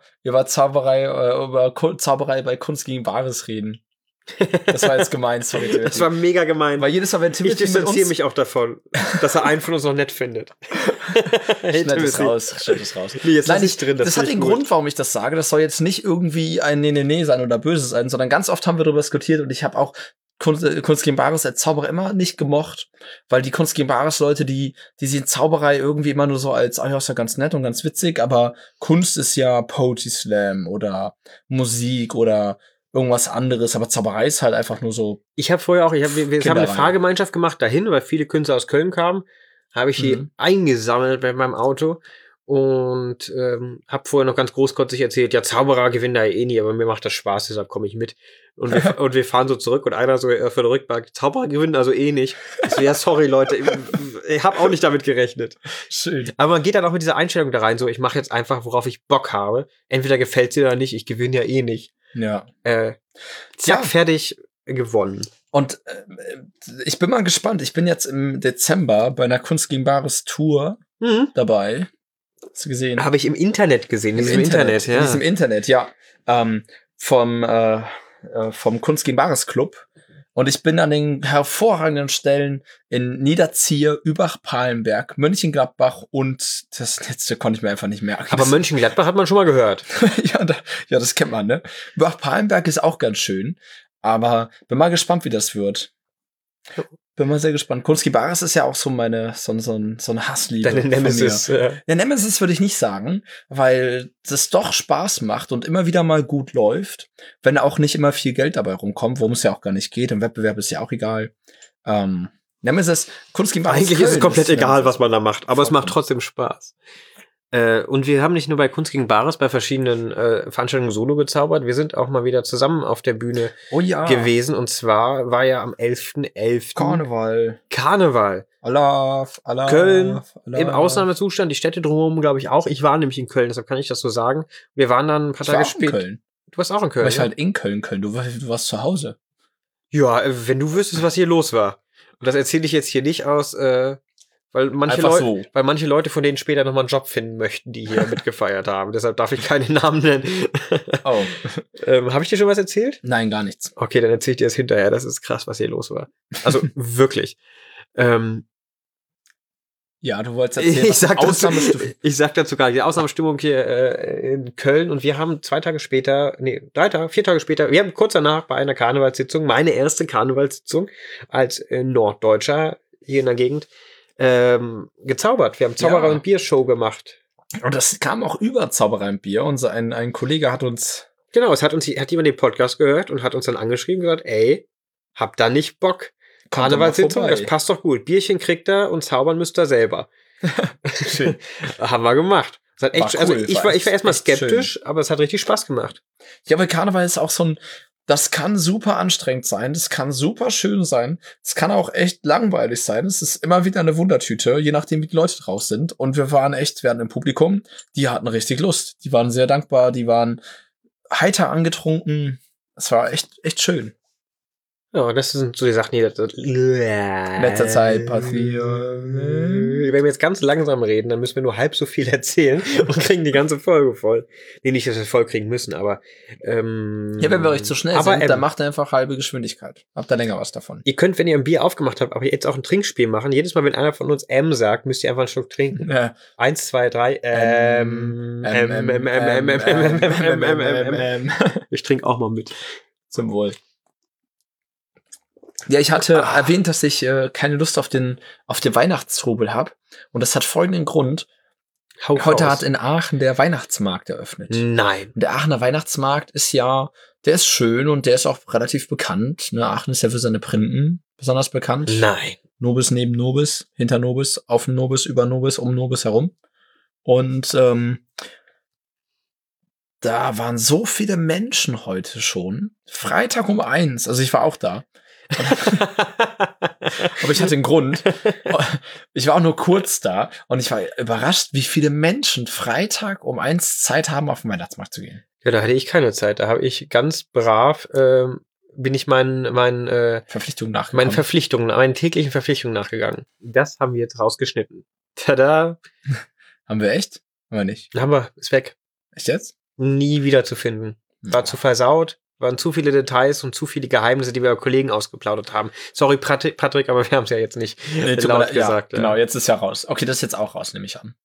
Zauberei bei Kunst gegen Bares reden. Das war jetzt gemein, sorry, Timothy. Das war mega gemein. Weil jedes Mal, wenn Timothy Ich distanziere mich auch davon, dass er einen von uns noch nett findet. Schneid das raus. Nee, jetzt Nein, lass ich drin. Das hat den Grund, warum ich das sage. Das soll jetzt nicht irgendwie ein Nee sein oder böse sein, sondern ganz oft haben wir darüber diskutiert und ich habe auch Kunst gegen Bares als Zauberer immer nicht gemocht, weil die Kunst gegen Bares Leute, die sehen Zauberei irgendwie immer nur so als, ja, ist ja ganz nett und ganz witzig, aber Kunst ist ja Poetry Slam oder Musik oder irgendwas anderes, aber Zauberei ist halt einfach nur so. Wir haben eine Fahrgemeinschaft gemacht dahin, weil viele Künstler aus Köln kamen, habe ich die eingesammelt bei meinem Auto und habe vorher noch ganz großkotzig erzählt, ja, Zauberer gewinnen da nie, aber mir macht das Spaß, deshalb komme ich mit. Und wir fahren so zurück und einer so für den Rückbank, Zauberer gewinnen also nicht. Ich so, ja, sorry, Leute, ich habe auch nicht damit gerechnet. Schön. Aber man geht dann auch mit dieser Einstellung da rein, so, ich mache jetzt einfach, worauf ich Bock habe. Entweder gefällt sie oder nicht, ich gewinne ja nicht. Ja. Zack, fertig, gewonnen. Und ich bin mal gespannt. Ich bin jetzt im Dezember bei einer Kunst gegen Bares Tour dabei. Hast du gesehen? Habe ich im Internet gesehen. In diesem Internet, ja. In diesem Internet, ja. Vom Kunst gegen Bares Club. Und ich bin an den hervorragenden Stellen in Niederzier, Übach-Palenberg, Mönchengladbach und das letzte konnte ich mir einfach nicht merken. Aber Mönchengladbach hat man schon mal gehört. ja, das kennt man, ne? Übach-Palenberg ist auch ganz schön. Aber bin mal gespannt, wie das wird. Bin mal sehr gespannt. Kunst gegen Bares ist ja auch so so ein Hassliebe. Deine Nemesis. Der Nemesis würde ich nicht sagen, weil das doch Spaß macht und immer wieder mal gut läuft, wenn auch nicht immer viel Geld dabei rumkommt, worum es ja auch gar nicht geht. Im Wettbewerb ist ja auch egal. Nemesis, Kunst gegen Bares. Eigentlich ist es komplett egal, was man da macht, aber es macht trotzdem Spaß. Und wir haben nicht nur bei Kunst gegen Bares bei verschiedenen Veranstaltungen solo gezaubert, wir sind auch mal wieder zusammen auf der Bühne gewesen. Und zwar war ja am 11.11. Karneval. Allah. Köln im Ausnahmezustand, die Städte drumherum, glaube ich, auch. Ich war nämlich in Köln, deshalb kann ich das so sagen. Wir waren dann ein paar Tage später. Köln. Du warst auch in Köln. War ich halt in Köln. Du warst zu Hause. Ja, wenn du wüsstest, was hier los war. Und das erzähle ich jetzt hier nicht aus, weil manche Leute von denen später nochmal einen Job finden möchten, die hier mitgefeiert haben. Deshalb darf ich keine Namen nennen. Oh. Habe ich dir schon was erzählt? Nein, gar nichts. Okay, dann erzähl ich dir das hinterher. Das ist krass, was hier los war. Also wirklich. Ja, du wolltest erzählen, ich sag dazu gar nicht. Die Ausnahmestimmung hier in Köln und wir haben 4 Tage später, wir haben kurz danach bei einer Karnevalssitzung, meine erste Karnevalssitzung als Norddeutscher hier in der Gegend, gezaubert. Wir haben Zauberer- und Biershow gemacht. Und das kam auch über Zauberer und Bier. Ein Kollege hat uns... Genau, hat jemand den Podcast gehört und hat uns dann angeschrieben und gesagt, ey, habt da nicht Bock? Karnevalssitzung, das passt doch gut. Bierchen kriegt er und zaubern müsst ihr selber. Schön. Haben wir gemacht. Das hat echt, cool, also ich war erstmal skeptisch, aber es hat richtig Spaß gemacht. Ja, aber Karneval ist auch das kann super anstrengend sein, das kann super schön sein, es kann auch echt langweilig sein, es ist immer wieder eine Wundertüte, je nachdem wie die Leute drauf sind. Und wir hatten im Publikum, die hatten richtig Lust, die waren sehr dankbar, die waren heiter angetrunken, es war echt schön. Ja, das sind so die Sachen, die In letzter Zeit passieren. Wenn wir jetzt ganz langsam reden, dann müssen wir nur halb so viel erzählen und kriegen die ganze Folge voll. Nee, nicht, dass wir voll kriegen müssen, aber Ja, wenn wir euch zu schnell sind, dann macht einfach halbe Geschwindigkeit. Habt ihr länger was davon. Ihr könnt, wenn ihr ein Bier aufgemacht habt, aber jetzt auch ein Trinkspiel machen. Jedes Mal, wenn einer von uns sagt, müsst ihr einfach einen Schluck trinken. Ja. 1, 2, 3. Ich trinke auch mal mit. Zum Wohl. Ja, ich hatte erwähnt, dass ich keine Lust auf den Weihnachtstrubel habe. Und das hat folgenden Grund. Heute hat in Aachen der Weihnachtsmarkt eröffnet. Nein. Und der Aachener Weihnachtsmarkt ist der ist schön und der ist auch relativ bekannt. Ne? Aachen ist ja für seine Printen besonders bekannt. Nein. Nobis neben Nobis, hinter Nobis, auf Nobis, über Nobis, um Nobis herum. Und da waren so viele Menschen heute schon. Freitag um 1, also ich war auch da. Aber ich hatte einen Grund. Ich war auch nur kurz da und ich war überrascht, wie viele Menschen Freitag um 1 Zeit haben, auf den Weihnachtsmarkt zu gehen. Ja, da hatte ich keine Zeit. Da habe ich ganz brav, bin ich meinen Verpflichtungen nachgegangen. Meinen täglichen Verpflichtungen nachgegangen. Das haben wir jetzt rausgeschnitten. Tada! Haben wir echt? Haben wir nicht. Haben wir, ist weg. Echt jetzt? Nie wieder zu finden. War zu versaut, waren zu viele Details und zu viele Geheimnisse, die wir Kollegen ausgeplaudert haben. Sorry, Patrick, aber wir haben es ja jetzt nicht laut gesagt. Ja, genau, jetzt ist ja raus. Okay, das ist jetzt auch raus, nehme ich an.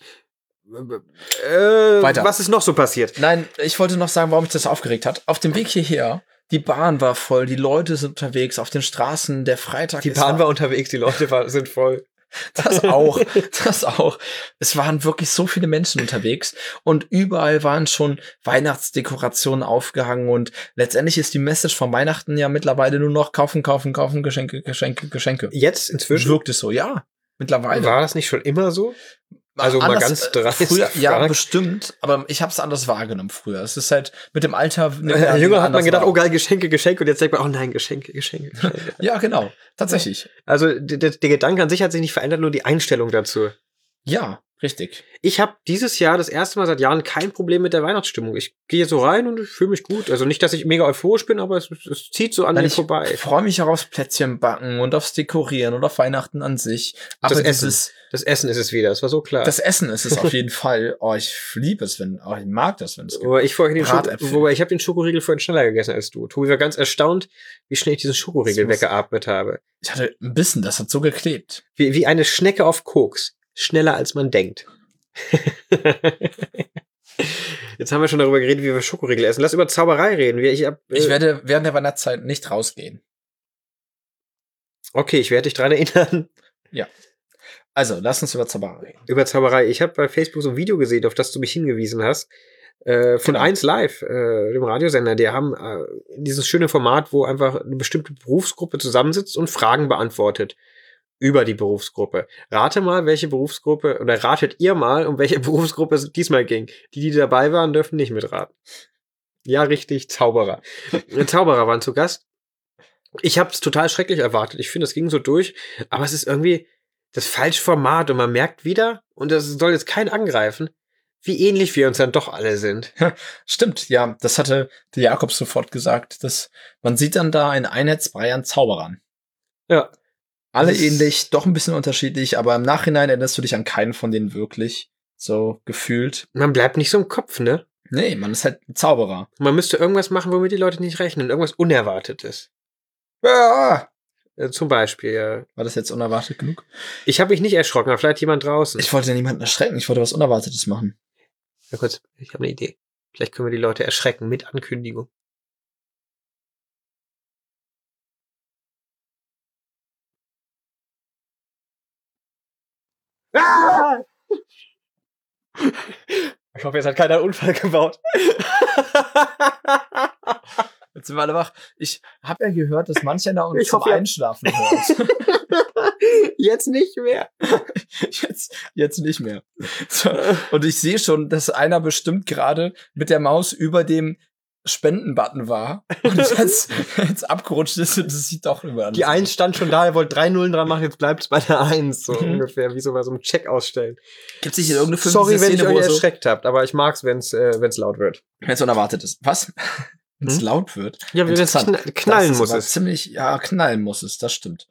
Weiter. Was ist noch so passiert? Nein, ich wollte noch sagen, warum mich das aufgeregt hat. Auf dem Weg hierher, die Bahn war voll, die Leute sind unterwegs, auf den Straßen, der Freitag Die Bahn war unterwegs, die Leute sind voll. Das auch. Es waren wirklich so viele Menschen unterwegs und überall waren schon Weihnachtsdekorationen aufgehangen und letztendlich ist die Message von Weihnachten ja mittlerweile nur noch kaufen, Geschenke. Jetzt inzwischen? Wirkt es so, ja. Mittlerweile. War das nicht schon immer so? Also anders, mal ganz dreist. Früher, ja, bestimmt, aber ich habe es anders wahrgenommen früher. Es ist halt mit dem Alter. Jünger hat man gedacht, oh geil, Geschenke. Und jetzt denkt man, oh nein, Geschenke. Ja, genau. Tatsächlich. Also der Gedanke an sich hat sich nicht verändert, nur die Einstellung dazu. Ja, richtig. Ich habe dieses Jahr das erste Mal seit Jahren kein Problem mit der Weihnachtsstimmung. Ich gehe so rein und ich fühle mich gut. Also nicht, dass ich mega euphorisch bin, aber es zieht so an mir vorbei. Ich freue mich auch aufs Plätzchen backen und aufs Dekorieren und auf Weihnachten an sich. Aber das Essen ist es wieder, das war so klar. Das Essen ist es auf jeden Fall. Oh, ich liebe es, ich mag das, wenn es gibt. Aber ich habe den Schokoriegel vorhin schneller gegessen als du. Tobi war ganz erstaunt, wie schnell ich diesen Schokoriegel weggeatmet habe. Ich hatte ein bisschen, das hat so geklebt. Wie eine Schnecke auf Koks. Schneller als man denkt. Jetzt haben wir schon darüber geredet, wie wir Schokoriegel essen. Lass über Zauberei reden. Ich werde während der Weihnachtszeit nicht rausgehen. Okay, ich werde dich dran erinnern. Ja. Also, lass uns über Zauberei reden. Über Zauberei. Ich habe bei Facebook so ein Video gesehen, auf das du mich hingewiesen hast. Von 1 Live, dem Radiosender. Die haben dieses schöne Format, wo einfach eine bestimmte Berufsgruppe zusammensitzt und Fragen beantwortet. Über die Berufsgruppe. Rate mal, welche Berufsgruppe, oder ratet ihr mal, um welche Berufsgruppe es diesmal ging. Die dabei waren, dürfen nicht mitraten. Ja, richtig, Zauberer. Zauberer waren zu Gast. Ich habe es total schrecklich erwartet. Ich finde, es ging so durch, aber es ist irgendwie das falsche Format und man merkt wieder, und das soll jetzt keinen angreifen, wie ähnlich wir uns dann doch alle sind. Stimmt, ja, das hatte der Jakob sofort gesagt, dass man sieht dann da in Einheitsbrei an Zauberern. Ja. Alle ähnlich, doch ein bisschen unterschiedlich, aber im Nachhinein erinnerst du dich an keinen von denen wirklich so gefühlt. Man bleibt nicht so im Kopf, ne? Nee, man ist halt ein Zauberer. Man müsste irgendwas machen, womit die Leute nicht rechnen. Irgendwas Unerwartetes. Ja. Zum Beispiel, ja. War das jetzt unerwartet genug? Ich habe mich nicht erschrocken, aber vielleicht jemand draußen. Ich wollte ja niemanden erschrecken, ich wollte was Unerwartetes machen. Ja, kurz, ich habe eine Idee. Vielleicht können wir die Leute erschrecken mit Ankündigung. Ah! Ich hoffe, jetzt hat keiner einen Unfall gebaut. Jetzt sind wir alle wach. Ich habe ja gehört, dass manche da uns zum Einschlafen hört. Jetzt nicht mehr. Jetzt nicht mehr. So. Und ich sehe schon, dass einer bestimmt gerade mit der Maus über dem Spenden-Button war und jetzt abgerutscht ist und das sieht doch immer an. Die 1 stand schon da, er wollte 3 Nullen dran machen, jetzt bleibt es bei der 1, so ungefähr, wie so bei so einem Check ausstellen. Gibt es nicht irgendeine Sorry, wenn ich euch erschreckt habt, aber ich mag's, wenn's laut wird. Wenn es unerwartet ist. Was? wenn es laut wird. Ja, wenn es knallen muss es. Knallen muss es, das stimmt.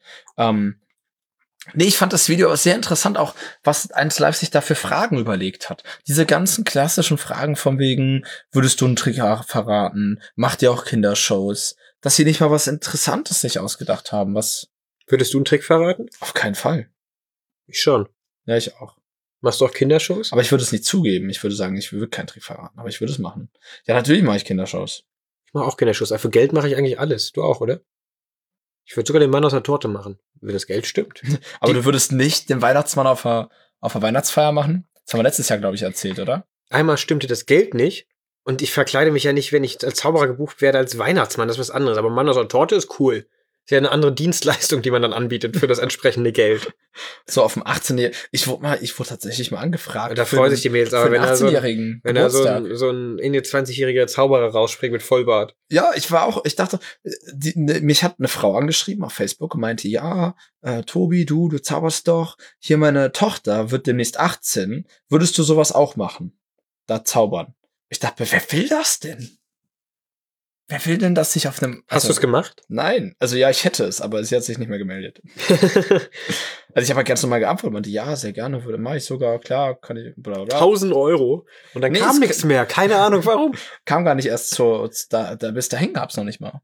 Nee, ich fand das Video sehr interessant, auch was 1 Live sich da für Fragen überlegt hat. Diese ganzen klassischen Fragen von wegen, würdest du einen Trick verraten? Macht ihr auch Kindershows? Dass sie nicht mal was Interessantes sich ausgedacht haben, was... Würdest du einen Trick verraten? Auf keinen Fall. Ich schon. Ja, ich auch. Machst du auch Kindershows? Aber ich würde es nicht zugeben. Ich würde sagen, ich würde keinen Trick verraten, aber ich würde es machen. Ja, natürlich mache ich Kindershows. Ich mache auch Kindershows. Aber für Geld mache ich eigentlich alles. Du auch, oder? Ich würde sogar den Mann aus der Torte machen, wenn das Geld stimmt. Aber du würdest nicht den Weihnachtsmann auf der Weihnachtsfeier machen? Das haben wir letztes Jahr, glaube ich, erzählt, oder? Einmal stimmte das Geld nicht. Und ich verkleide mich ja nicht, wenn ich als Zauberer gebucht werde, als Weihnachtsmann. Das ist was anderes. Aber Mann aus der Torte ist cool. Ist ja eine andere Dienstleistung, die man dann anbietet für das entsprechende Geld. So auf dem 18-Jährigen. Ich wurde tatsächlich mal angefragt. Da freuen sich die Mädels. Aber wenn er so ein Ende 20-jähriger Zauberer rausspringt mit Vollbart. Ja, ich dachte, mich hat eine Frau angeschrieben auf Facebook und meinte, ja, Tobi, du zauberst doch. Hier meine Tochter wird demnächst 18. Würdest du sowas auch machen? Da zaubern. Ich dachte, wer will das denn? Wer will denn, dass ich auf einem... Hast du es gemacht? Nein. Also ja, ich hätte es, aber sie hat sich nicht mehr gemeldet. Also ich habe halt ganz normal geantwortet und meinte, ja, sehr gerne, mache ich sogar, klar, kann ich... Bla bla. 1.000 Euro. Und dann kam nichts mehr. Keine Ahnung, warum. Kam gar nicht erst bis dahin gab's noch nicht mal.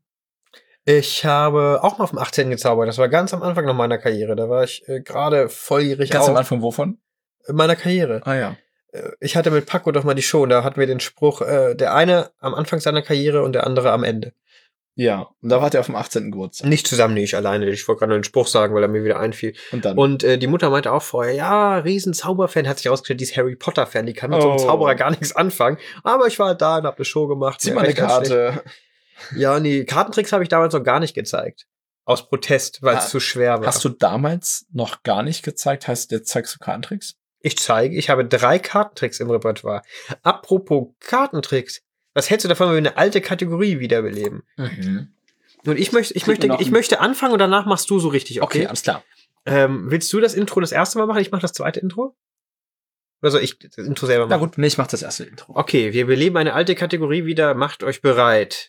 Ich habe auch mal auf dem 18. gezaubert. Das war ganz am Anfang noch meiner Karriere. Da war ich gerade volljährig. Ganz am Anfang wovon? Meiner Karriere. Ah ja. Ich hatte mit Paco doch mal die Show, und da hatten wir den Spruch, der eine am Anfang seiner Karriere und der andere am Ende. Ja, und da war der auf dem 18. Geburtstag. Nicht zusammen, ich alleine. Ich wollte gerade nur den Spruch sagen, weil er mir wieder einfiel. Und die Mutter meinte auch vorher, ja, riesen Zauberfan, hat sich ausgestellt, die ist Harry Potter-Fan, die kann mit so einem Zauberer gar nichts anfangen. Aber ich war halt da und hab eine Show gemacht. Zieh mal eine Karte. Ja, nee, Kartentricks habe ich damals noch gar nicht gezeigt. Aus Protest, weil es zu schwer war. Hast du damals noch gar nicht gezeigt? Heißt, jetzt zeigst du Kartentricks? Ich habe 3 Kartentricks im Repertoire. Apropos Kartentricks, was hältst du davon, wenn wir eine alte Kategorie wiederbeleben? Mhm. Und ich möchte anfangen und danach machst du so richtig, okay? Okay, alles klar. Willst du das Intro das erste Mal machen? Ich mache das zweite Intro? Oder soll ich das Intro selber machen? Na gut, nee, ich mach das erste Intro. Okay, wir beleben eine alte Kategorie wieder. Macht euch bereit.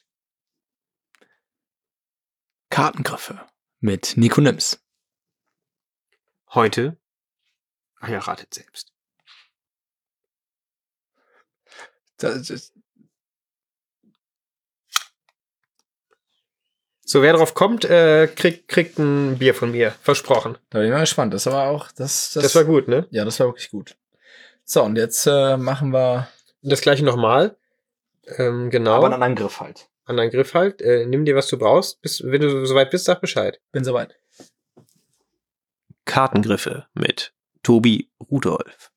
Kartengriffe mit Nico Nims. Heute... Ach ja, ratet selbst. So, wer drauf kommt, kriegt ein Bier von mir. Versprochen. Da bin ich mal gespannt. Das war auch... Das war gut, ne? Ja, das war wirklich gut. So, und jetzt machen wir... Das gleiche nochmal. Genau. Aber einen Angriff halt. An einen Griff halt. Nimm dir, was du brauchst. Wenn du soweit bist, sag Bescheid. Bin soweit. Kartengriffe mit Tobi Rudolf.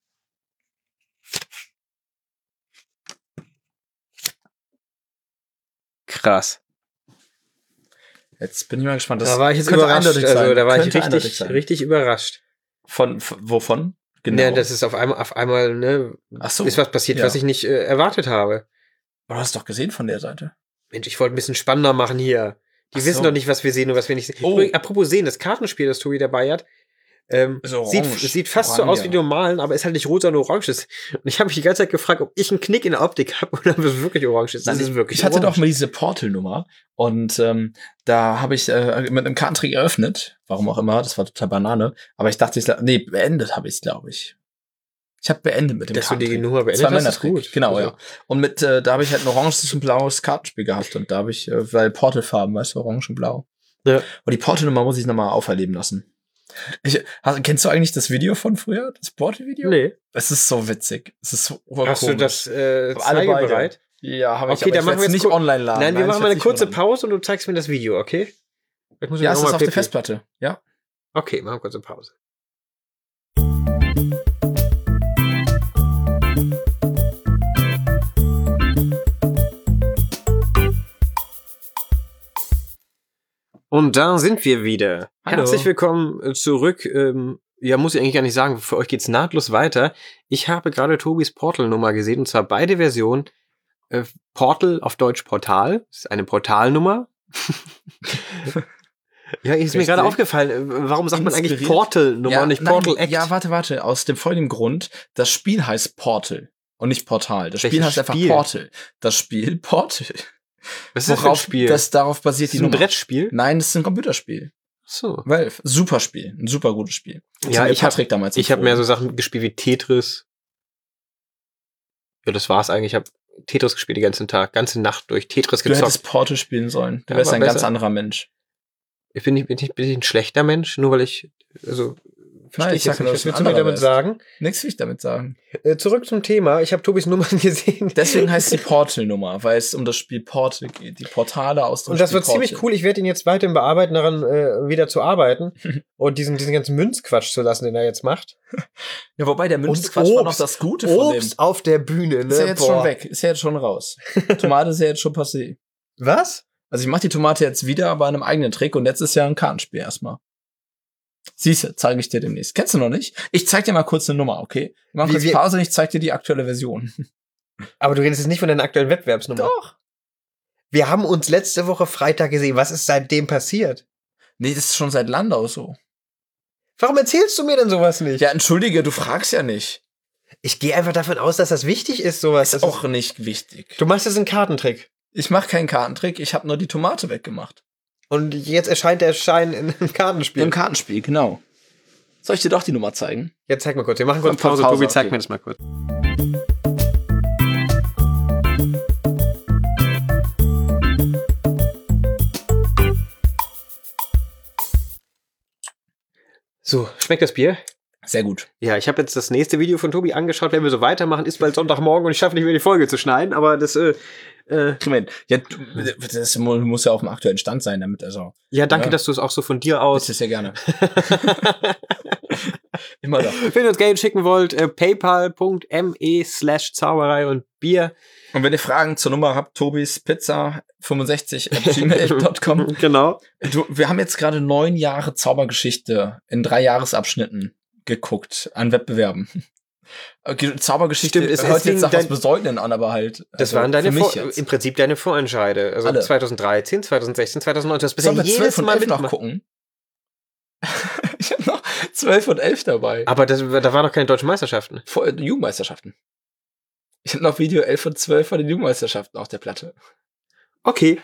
Krass. Jetzt bin ich mal gespannt. Da war ich jetzt überrascht. Also, da war ich richtig überrascht. Von wovon? Genau. Ja, das ist auf einmal, ne, ach so, ist was passiert, was ich nicht erwartet habe. Aber du hast es doch gesehen von der Seite. Mensch, ich wollte ein bisschen spannender machen hier. Die wissen doch nicht, was wir sehen und was wir nicht sehen. Oh. Apropos sehen, das Kartenspiel, das Tobi dabei hat, sieht fast so aus wie die normalen, aber ist halt nicht rot, sondern orange ist. Und ich habe mich die ganze Zeit gefragt, ob ich einen Knick in der Optik habe oder ob es wirklich orange ist. Das ist wirklich. Ich hatte doch mal diese Portal-Nummer und da habe ich mit einem Kartentrick eröffnet, warum auch immer, das war total Banane, aber ich dachte, beendet habe ich es, glaube ich. Ich habe beendet mit dem Kartentrick. Dass du die Nummer beendet hast, ist gut. Genau, also. Ja. Und mit da habe ich halt ein oranges und blaues Kartenspiel gehabt und da habe ich, weil Portal-Farben, weißt du, orange und blau. Ja. Und die Portal-Nummer muss ich nochmal auferleben lassen. Kennst du eigentlich das Video von früher? Das Portal-Video? Nee. Es ist so witzig. Es ist so Hast du das zeigebereit? Ja, habe ich, okay, aber dann machen wir jetzt nicht online laden. Nein, wir machen mal eine kurze Pause und du zeigst mir das Video, okay? Ja, es ist auf der Festplatte. Ja. Okay, machen wir kurze Pause. Und da sind wir wieder. Hallo. Herzlich willkommen zurück. Ja, muss ich eigentlich gar nicht sagen, für euch geht's nahtlos weiter. Ich habe gerade Tobis Portal-Nummer gesehen, und zwar beide Versionen. Portal auf Deutsch Portal. Das ist eine Portalnummer. Ja, ist mir gerade aufgefallen. Warum sagt man eigentlich Portal-Nummer und nicht Portal-Act? Ja, warte. Aus dem folgenden Grund, das Spiel heißt Portal und nicht Portal. Das Spiel heißt einfach Portal. Das Spiel Portal. Was ist das für ein Spiel? Darauf basiert ist die ein Nummer. Brettspiel? Nein, das ist ein Computerspiel. So. Valve. Super Spiel. Ein super gutes Spiel. Ja, ich habe damals mehr so Sachen gespielt wie Tetris. Ja, das war's eigentlich. Ich habe Tetris gespielt den ganzen Tag, ganze Nacht durch Tetris Du gezockt. hättest Portal spielen sollen. Du Ja, wärst aber ein ganz besser. anderer Mensch. Bin ich ein schlechter Mensch, nur weil ich, also, verstehe ich sag jetzt nur, nicht. dass Was du willst du ein mir anderer damit sagen? Nichts will ich damit sagen. Zurück zum Thema. Ich habe Tobis Nummern gesehen. Deswegen heißt die Portal-Nummer, weil es um das Spiel Portal geht. Die Portale aus dem Und das Spiel wird ziemlich Portal. cool. Ich werde ihn jetzt weiterhin bearbeiten, daran wieder zu arbeiten und diesen ganzen Münzquatsch zu lassen, den er jetzt macht. Ja, wobei der Münzquatsch war noch das Gute von dem. Obst auf der Bühne, ne? Ist ja jetzt schon weg. Ist ja jetzt schon raus. Tomate ist ja jetzt schon passé. Was? Also ich mache die Tomate jetzt wieder bei einem eigenen Trick und jetzt ist ja ein Kartenspiel erstmal. Siehste, zeige ich dir demnächst. Kennst du noch nicht? Ich zeig dir mal kurz eine Nummer, okay? Wir machen kurz Pause und ich zeig dir die aktuelle Version. Aber du redest jetzt nicht von deiner aktuellen Wettbewerbsnummer. Doch. Wir haben uns letzte Woche Freitag gesehen. Was ist seitdem passiert? Nee, das ist schon seit Landau so. Warum erzählst du mir denn sowas nicht? Ja, entschuldige, du fragst ja nicht. Ich gehe einfach davon aus, dass das wichtig ist, sowas. Ist auch nicht wichtig. Du machst jetzt einen Kartentrick. Ich mache keinen Kartentrick, ich habe nur die Tomate weggemacht. Und jetzt erscheint der Schein in einem Kartenspiel. Im Kartenspiel, genau. Soll ich dir doch die Nummer zeigen? Jetzt zeig mal kurz. Wir machen kurz Pause. Pause, Tobi, zeig okay. mir das mal kurz. So, schmeckt das Bier? Sehr gut. Ja, ich habe jetzt das nächste Video von Tobi angeschaut. Wenn wir so weitermachen, ist bald Sonntagmorgen und ich schaffe nicht mehr die Folge zu schneiden. Aber das, Moment. Ja, das muss ja auf dem aktuellen Stand sein, damit also. ja, danke, Ja. dass du es auch so von dir aus. Das ist ja gerne. Immer doch. Wenn ihr uns Geld schicken wollt, paypal.me/Zauberei und Bier. Und wenn ihr Fragen zur Nummer habt, Tobis Pizza 65@gmail.com. Genau. Wir haben jetzt gerade 9 Jahre Zaubergeschichte in 3 Jahresabschnitten geguckt an Wettbewerben. Okay, Zaubergeschichte Stimmt, hört jetzt nach was dein- Bedeutenden an, aber halt. Das also waren deine für mich jetzt. im Prinzip deine Vorentscheide. Also Alle. 2013, 2016, 2019. Das bisher Sollen wir 12 jedes und Mal 11 noch mitgemacht. gucken? Ich habe noch 12 und 11 dabei. Aber da waren noch keine deutschen Meisterschaften. Vor Jugendmeisterschaften. Ich habe noch Video 11 und 12 von den Jugendmeisterschaften auf der Platte. Okay.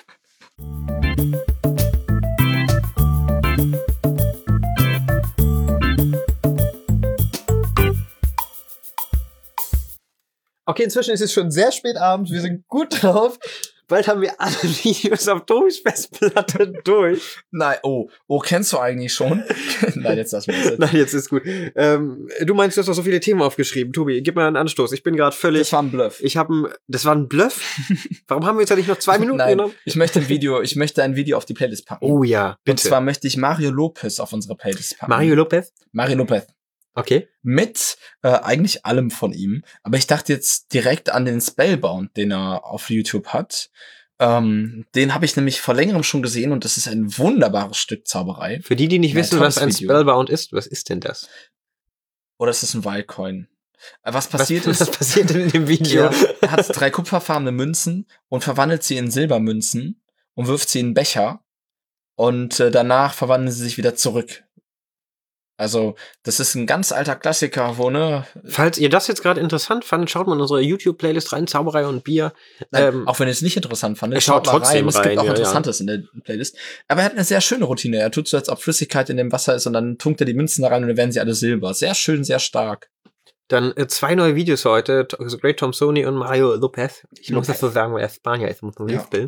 Okay, inzwischen ist es schon sehr spät abends. Wir sind gut drauf. Bald haben wir alle Videos auf Tobis Festplatte durch. Nein, kennst du eigentlich schon? Nein, jetzt lass mir das. Nein, jetzt ist gut. Du meinst, du hast doch so viele Themen aufgeschrieben. Tobi, gib mir einen Anstoß. Ich bin gerade völlig... Das war ein Bluff. Das war ein Bluff? Warum haben wir jetzt ja nicht noch 2 Minuten Nein, genommen? ich möchte ein Video auf die Playlist packen. Oh ja, Und bitte. zwar möchte ich Mario Lopez auf unsere Playlist packen. Mario Lopez? Mario Lopez. Okay. Mit eigentlich allem von ihm. Aber ich dachte jetzt direkt an den Spellbound, den er auf YouTube hat. Den habe ich nämlich vor längerem schon gesehen und das ist ein wunderbares Stück Zauberei. Für die nicht Ja, wissen, was ein tolles Video. Spellbound ist, was ist denn das? Oder ist das ein Wildcoin? Was passiert was ist, passiert denn in dem Video? er hat 3 kupferfarbene Münzen und verwandelt sie in Silbermünzen und wirft sie in einen Becher und danach verwandeln sie sich wieder zurück. Also, das ist ein ganz alter Klassiker, wo, ne? Falls ihr das jetzt gerade interessant fandet, schaut mal in unsere YouTube-Playlist rein, Zauberei und Bier. Nein, auch wenn ihr es nicht interessant fandet, schaut mal trotzdem Es gibt rein, auch ja, Interessantes in der Playlist. Aber er hat eine sehr schöne Routine. Er tut so, als ob Flüssigkeit in dem Wasser ist und dann tunkt er die Münzen da rein und dann werden sie alle Silber. Sehr schön, sehr stark. Dann 2 neue Videos heute, Great Tom Sony und Mario Lopez. Ich muss das so sagen, weil er Spanier ist, muss man nicht spielen.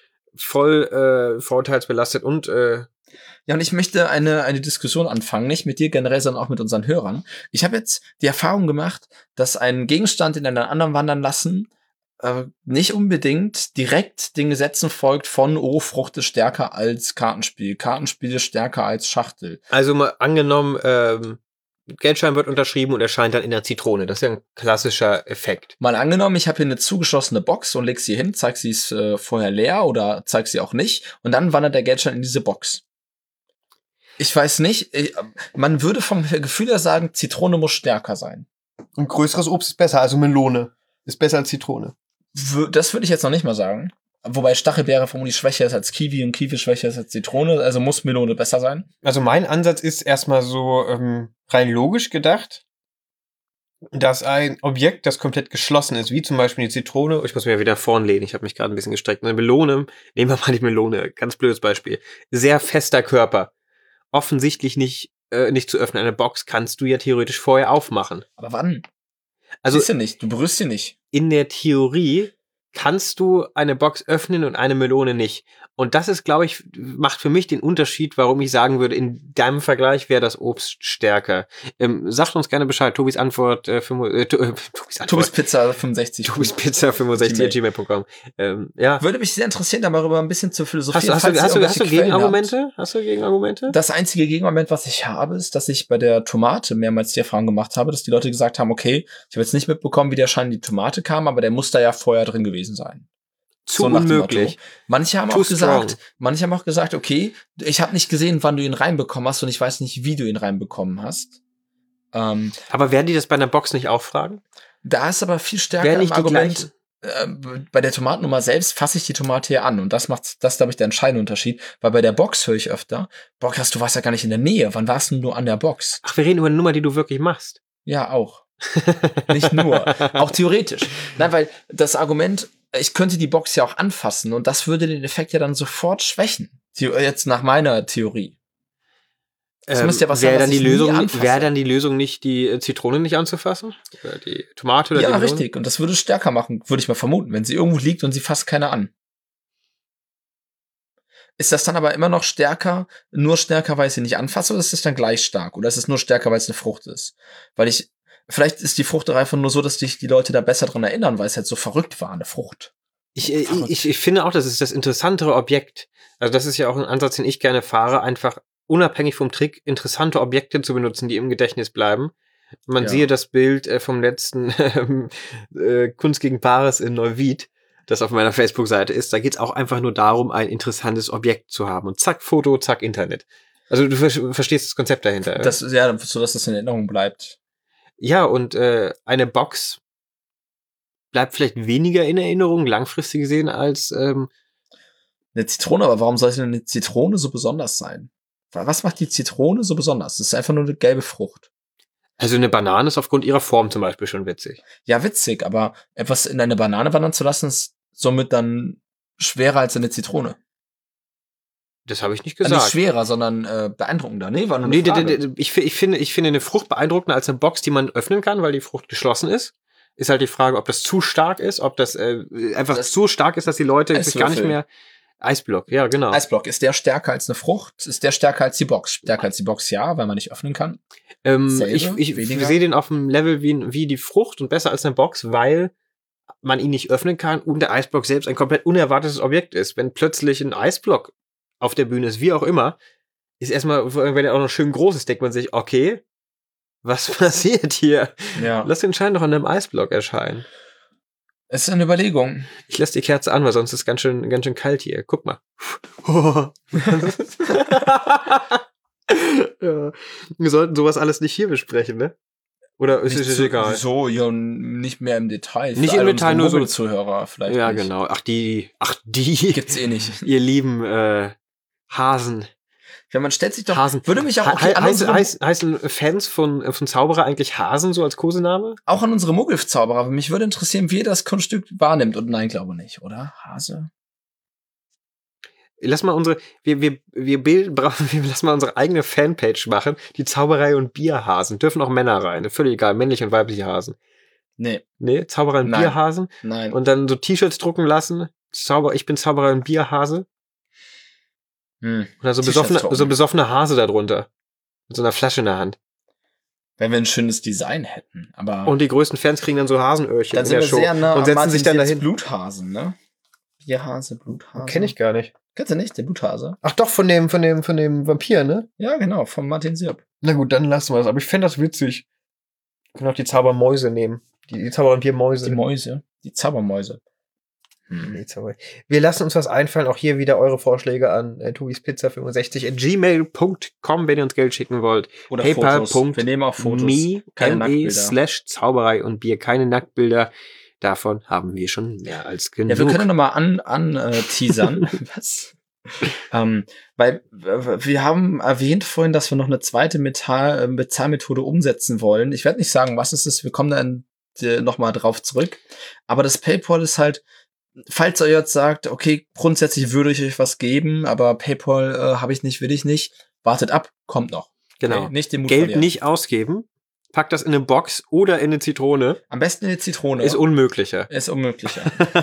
Voll vorurteilsbelastet und Ja, und ich möchte eine Diskussion anfangen, nicht mit dir generell, sondern auch mit unseren Hörern. Ich habe jetzt die Erfahrung gemacht, dass ein Gegenstand in einen anderen wandern lassen nicht unbedingt direkt den Gesetzen folgt von, Frucht ist stärker als Kartenspiel. Kartenspiel ist stärker als Schachtel. also mal angenommen, Geldschein wird unterschrieben und erscheint dann in der Zitrone. Das ist ja ein klassischer Effekt. Mal angenommen, ich habe hier eine zugeschlossene Box und leg sie hin, zeig sie es vorher leer oder zeig sie auch nicht und dann wandert der Geldschein in diese Box. Ich weiß nicht, man würde vom Gefühl her sagen, Zitrone muss stärker sein. Ein größeres Obst ist besser, also Melone ist besser als Zitrone. Das würde ich jetzt noch nicht mal sagen. Wobei Stachelbeere vermutlich schwächer ist als Kiwi und Kiwi schwächer ist als Zitrone, also muss Melone besser sein. Also mein Ansatz ist erstmal so rein logisch gedacht. dass ein Objekt, das komplett geschlossen ist, wie zum Beispiel die Zitrone, ich muss mir wieder vornlehnen, ich habe mich gerade ein bisschen gestreckt, eine Melone, nehmen wir mal die Melone, ganz blödes Beispiel, sehr fester Körper, offensichtlich nicht zu öffnen. Eine Box kannst du ja theoretisch vorher aufmachen. Aber wann? Also Siehst du nicht, du berührst sie nicht. in der Theorie kannst du eine Box öffnen und eine Melone nicht. Und das ist, glaube ich, macht für mich den Unterschied, warum ich sagen würde, in deinem Vergleich wäre das Obst stärker. Sagt uns gerne Bescheid. Tobis Antwort, Tobis Pizza 65. Tobis Pizza 65 gmail.com. Ja. Würde mich sehr interessieren, darüber ein bisschen zu philosophieren. Hast du Gegenargumente? Hast du Gegenargumente? Das einzige Gegenargument, was ich habe, ist, dass ich bei der Tomate mehrmals die Erfahrung gemacht habe, dass die Leute gesagt haben, okay, ich habe jetzt nicht mitbekommen, wie der Schein in die Tomate kam, aber der muss da ja vorher drin gewesen sein. Zu unmöglich. Manche haben auch gesagt, okay, ich habe nicht gesehen, wann du ihn reinbekommen hast und ich weiß nicht, wie du ihn reinbekommen hast. Aber werden die das bei einer Box nicht auch fragen? Da ist aber viel stärker im Argument. Bei der Tomatennummer selbst fasse ich die Tomate hier an und das glaube ich, der entscheidende Unterschied, weil bei der Box höre ich öfter, boah, krass, du warst ja gar nicht in der Nähe, wann warst denn du an der Box? Ach, wir reden über eine Nummer, die du wirklich machst. Ja, auch. Nicht nur, auch theoretisch. Nein, weil das Argument, ich könnte die Box ja auch anfassen und das würde den Effekt ja dann sofort schwächen. Jetzt nach meiner Theorie. Das müsste ja was sein, was ich nie anfasse. Wäre dann die Lösung nicht, die Zitrone nicht anzufassen? Oder die Tomate oder die Melone? Ja, richtig. Und das würde es stärker machen, würde ich mal vermuten, wenn sie irgendwo liegt und sie fasst keiner an. Ist das dann aber immer noch stärker, nur stärker, weil ich sie nicht anfasse, oder ist es dann gleich stark? Oder ist es nur stärker, weil es eine Frucht ist? Vielleicht ist die Frucht einfach nur so, dass sich die Leute da besser dran erinnern, weil es halt so verrückt war, eine Frucht. Ich finde auch, das ist das interessantere Objekt. Also das ist ja auch ein Ansatz, den ich gerne fahre, einfach unabhängig vom Trick interessante Objekte zu benutzen, die im Gedächtnis bleiben. Man siehe das Bild vom letzten Kunst gegen Paris in Neuwied, das auf meiner Facebook-Seite ist. Da geht's auch einfach nur darum, ein interessantes Objekt zu haben. Und zack, Foto, zack, Internet. Also du verstehst das Konzept dahinter. So dass das in Erinnerung bleibt. Ja, und eine Box bleibt vielleicht weniger in Erinnerung, langfristig gesehen, als eine Zitrone. Aber warum sollte denn eine Zitrone so besonders sein? Was macht die Zitrone so besonders? Das ist einfach nur eine gelbe Frucht. Also eine Banane ist aufgrund ihrer Form zum Beispiel schon witzig. Ja, witzig, aber etwas in eine Banane wandern zu lassen, ist somit dann schwerer als eine Zitrone. Das habe ich nicht gesagt. Nicht schwerer, sondern beeindruckender. Nee, war nur eine Frage. Ich finde eine Frucht beeindruckender als eine Box, die man öffnen kann, weil die Frucht geschlossen ist. Ist halt die Frage, ob das zu stark ist, ob das einfach zu stark ist, dass die Leute sich gar nicht mehr... Eisblock, ja, genau. Eisblock, ist der stärker als eine Frucht? Ist der stärker als die Box? Stärker als die Box, ja, weil man nicht öffnen kann. Ich sehe den auf dem Level wie die Frucht und besser als eine Box, weil man ihn nicht öffnen kann und der Eisblock selbst ein komplett unerwartetes Objekt ist. Wenn plötzlich ein Eisblock auf der Bühne ist, wie auch immer, ist erstmal, wenn er auch noch schön groß ist, denkt man sich, okay, was passiert hier? Ja. Lass den Schein doch an einem Eisblock erscheinen. Es ist eine Überlegung. Ich lasse die Kerze an, weil sonst ist ganz schön kalt hier. Guck mal. Ja. Wir sollten sowas alles nicht hier besprechen, ne? Oder ist es egal? So, ja, nicht mehr im Detail. Nicht im Detail, nur so Zuhörer vielleicht. Ja, nicht. Genau. Ach, die gibt's eh nicht. Ihr lieben Hasen. Ja, man stellt sich doch, Hasen. würde mich auch heißen Fans von Zauberer eigentlich Hasen so als Kosename? Auch an unsere Muggelzauberer. Mich würde interessieren, wie ihr das Kunststück wahrnimmt. Und nein, glaube nicht, oder? Hase? Lass mal unsere lass mal unsere eigene Fanpage machen. Die Zauberei und Bierhasen. Dürfen auch Männer rein. Völlig egal. Männliche und weibliche Hasen. Nee. Zauberei und Bierhasen? Nein. Und dann so T-Shirts drucken lassen. Ich bin Zauberei und Bierhase. Oder so besoffener Hase da drunter. Mit so einer Flasche in der Hand. Wenn wir ein schönes Design hätten. Aber und die größten Fans kriegen dann so Hasenöhrchen in der Show. Und setzen sich dann dahin. Bluthasen, ne? Bierhase, Bluthase. Kenn ich gar nicht. Kennst du nicht, der Bluthase? Ach doch, von dem Vampir, ne? Ja, genau, von Martin Sirp. Na gut, dann lassen wir das. Aber ich fände das witzig. Wir können auch die Zaubermäuse nehmen. Die Zaubervampirmäuse. Die Zaubermäuse. Wir lassen uns was einfallen. Auch hier wieder eure Vorschläge an tobispizza65@gmail.com, wenn ihr uns Geld schicken wollt. Oder PayPal. Wir nehmen auch Fotos. Keine Nacktbilder. /Zauberei und Bier. Keine Nacktbilder. Davon haben wir schon mehr als genug. Ja, wir können nochmal teasern. Was? Weil wir haben erwähnt vorhin, dass wir noch eine zweite Bezahlmethode umsetzen wollen. Ich werde nicht sagen, was es ist. Wir kommen dann nochmal drauf zurück. Aber das PayPal ist halt, falls ihr jetzt sagt, okay, grundsätzlich würde ich euch was geben, aber PayPal habe ich nicht, will ich nicht. Wartet ab, kommt noch. Genau. Okay, nicht den Mut Geld verlieren. nicht ausgeben. Packt das in eine Box oder in eine Zitrone. Am besten in eine Zitrone. Ist unmöglicher. Ist unmöglicher.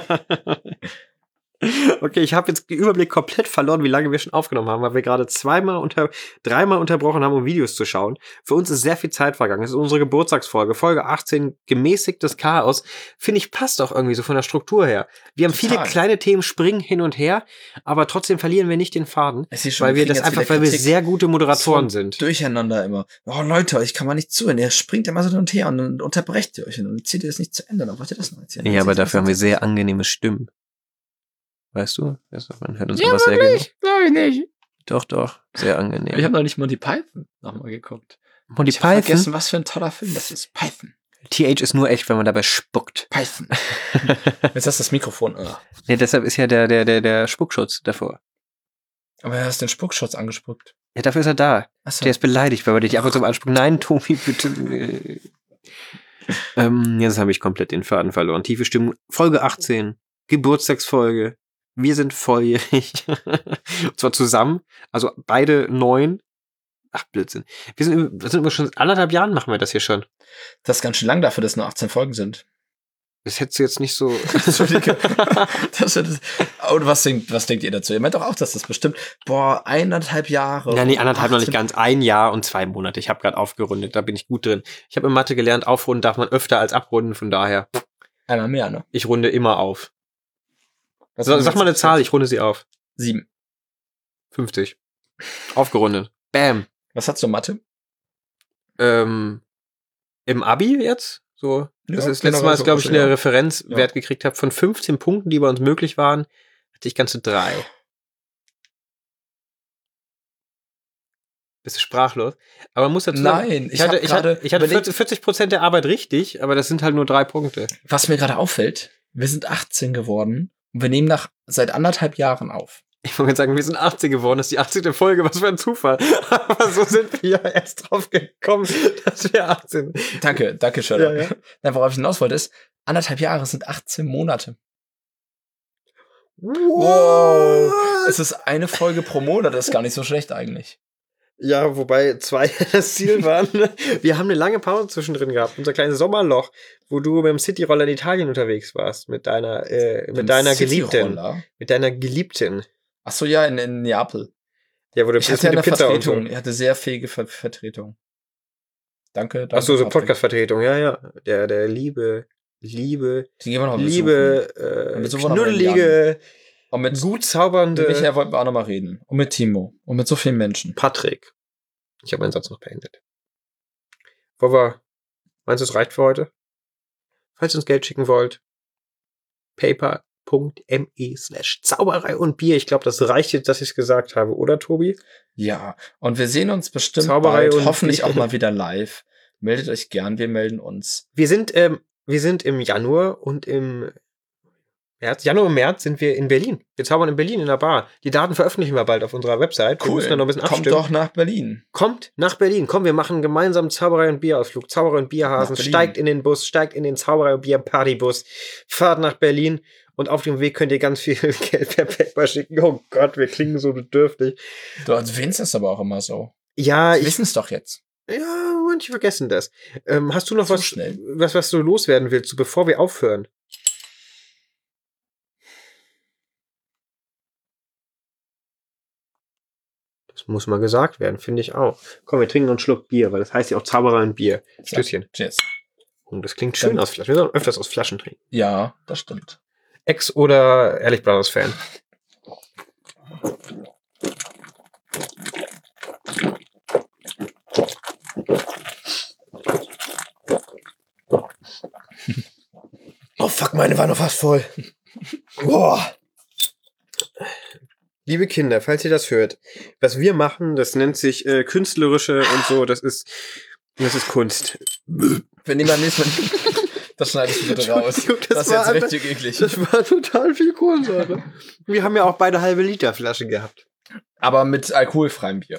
Okay, ich habe jetzt den Überblick komplett verloren, wie lange wir schon aufgenommen haben, weil wir gerade dreimal unterbrochen haben, um Videos zu schauen. Für uns ist sehr viel Zeit vergangen. Das ist unsere Geburtstagsfolge, Folge 18, gemäßigtes Chaos. Finde ich, passt auch irgendwie so von der Struktur her. Wir haben viele kleine Themen, springen hin und her, aber trotzdem verlieren wir nicht den Faden, weil wir sehr gute Moderatoren sind. Durcheinander immer. Oh Leute, ich kann mal nicht zuhören. Ihr springt immer so hin und her und dann unterbrecht ihr euch und dann zieht ihr das nicht zu Ende. Dann wollt ihr das noch erzählen. Ja, aber dafür haben wir sehr angenehme Stimmen. Weißt du? Man hört uns aber sehr gerne. Glaube ich nicht. Doch, sehr angenehm. Ich habe noch nicht Monty Python nochmal geguckt. Monty Ich habe Python? vergessen, was für ein toller Film das ist. Python. TH ist nur echt, wenn man dabei spuckt. Python. Jetzt hast du das Mikrofon. Nee, deshalb ist ja der Spuckschutz davor. Aber er hast den Spuckschutz angespuckt. Ja, dafür ist er da. Achso. Der ist beleidigt, weil wir dich ab und zu anspucken. Nein, Tobi, bitte. Jetzt habe ich komplett den Faden verloren. Tiefe Stimmung. Folge 18. Geburtstagsfolge. Wir sind volljährig. Und zwar zusammen. Also beide 9. Ach, Blödsinn. Wir sind immer schon 1,5 Jahren machen wir das hier schon. Das ist ganz schön lang dafür, dass nur 18 Folgen sind. Das hättest du jetzt nicht so... Entschuldige. Und was denkt ihr dazu? Ihr meint doch auch, dass das bestimmt, 1,5 Jahre. Ja, nee, 1,5 noch nicht ganz. 1 Jahr und 2 Monate. Ich habe gerade aufgerundet, da bin ich gut drin. Ich habe in Mathe gelernt, aufrunden darf man öfter als abrunden, von daher. Einmal mehr, ne? Ich runde immer auf. Sag mal eine Zahl, ich runde sie auf. 7. 50. Aufgerundet. Bam. Was hast du Mathe? Im Abi jetzt? So. Das ist letztes Mal, glaube ich, eine Referenzwert gekriegt habe von 15 Punkten, die bei uns möglich waren, hatte ich ganze 3. Bist du sprachlos? Aber man muss dazu sagen, Nein, ich hatte 40% der Arbeit richtig, aber das sind halt nur 3 Punkte. Was mir gerade auffällt, wir sind 18 geworden und wir nehmen seit 1,5 Jahren auf. Ich wollte sagen, wir sind 18 geworden, das ist die 80. Folge, was für ein Zufall. Aber so sind wir ja erst drauf gekommen, dass wir 18 sind. Danke, Sherlock. Ja. Nein, worauf ich hinaus wollte, ist, 1,5 Jahre sind 18 Monate. Wow. Es ist eine Folge pro Monat, das ist gar nicht so schlecht eigentlich. Ja, wobei 2 das Ziel waren. Wir haben eine lange Pause zwischendrin gehabt, unser kleines Sommerloch, wo du mit dem Cityroller in Italien unterwegs warst, mit deiner Geliebten. Mit deiner Geliebten. Ach so, ja, in Neapel. Ja, wo du ich hatte eine Vertretung. Ich hatte sehr fähige Vertretung. Danke. Ach so Podcast-Vertretung, ja. Der liebe, knuddelige, und mit gut zaubernde. Mit Michael wollten wir auch noch mal reden. Und mit Timo. Und mit so vielen Menschen. Patrick. Ich habe meinen Satz noch beendet. Meinst du, es reicht für heute? Falls ihr uns Geld schicken wollt, paypal.me/Zauberei und Bier. Ich glaube, das reicht jetzt, dass ich es gesagt habe, oder, Tobi? Ja, und wir sehen uns bestimmt Zauberei bald, und hoffentlich Bier. auch mal wieder live. Meldet euch gern, wir melden uns. Wir sind im Januar und im März sind wir in Berlin. Wir zaubern in Berlin in der Bar. Die Daten veröffentlichen wir bald auf unserer Website. Cool. Wir müssen dann noch ein bisschen abstimmen. Kommt doch nach Berlin. Kommt nach Berlin. Komm, wir machen gemeinsam Zauberei und Bierausflug. Zauberei und Bierhasen. Steigt in den Bus, steigt in den Zauberei und Bier Partybus. Fahrt nach Berlin. Und auf dem Weg könnt ihr ganz viel Geld per PayPal schicken. Oh Gott, wir klingen so bedürftig. Du erwähnst das aber auch immer so. Ja, wir wissen es doch jetzt. Ja, manche vergessen das. Hast du noch was du loswerden willst, so bevor wir aufhören? Das muss mal gesagt werden, finde ich auch. Komm, wir trinken noch einen Schluck Bier, weil das heißt ja auch Zauberei und Bier. Stößchen. Cheers. Und das klingt schön aus Flaschen. Wir sollen öfters aus Flaschen trinken. Ja, das stimmt. Ex- oder Ehrlich Brothers Fan? Oh fuck, meine war noch fast voll. Boah. Liebe Kinder, falls ihr das hört, was wir machen, das nennt sich künstlerische und so, das ist Kunst. Wir nehmen beim nächsten Mal Das schneidest du bitte raus. Das ist jetzt richtig eklig. Das war total viel Kohlensäure. Wir haben ja auch beide halbe Liter Flaschen gehabt. Aber mit alkoholfreiem Bier.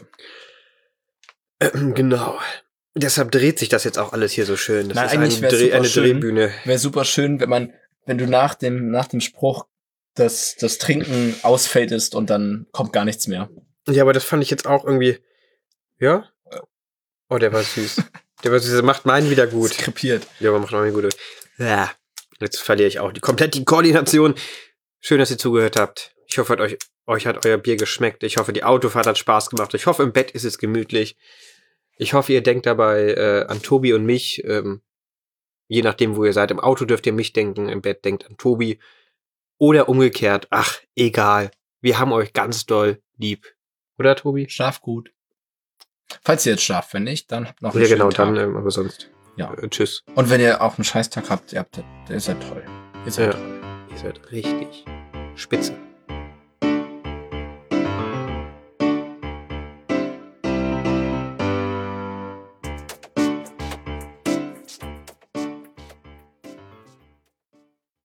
Genau. Deshalb dreht sich das jetzt auch alles hier so schön. Das Nein, ist eigentlich eine Drehbühne. Wäre super schön, wenn du nach dem Spruch das Trinken ausfadest und dann kommt gar nichts mehr. Ja, aber das fand ich jetzt auch irgendwie. Ja? Oh, der war süß. Der war süß. Der macht meinen wieder gut. Das ist krepiert. Ja, aber macht meinen gut. Ja. Jetzt verliere ich auch komplett die Koordination. Schön, dass ihr zugehört habt. Ich hoffe, euch hat euer Bier geschmeckt. Ich hoffe, die Autofahrt hat Spaß gemacht. Ich hoffe, im Bett ist es gemütlich. Ich hoffe, ihr denkt dabei an Tobi und mich. Je nachdem, wo ihr seid. Im Auto dürft ihr mich denken. Im Bett denkt an Tobi. Oder umgekehrt. Ach, egal. Wir haben euch ganz doll lieb. Oder, Tobi? Schlaf gut. Falls ihr jetzt schlaft, wenn nicht, dann habt noch einen Ja, schönen genau, Tag. dann, aber sonst. Ja. Tschüss. Und wenn ihr auch einen Scheißtag habt, ihr seid toll. Ihr seid toll. Ihr seid richtig spitze.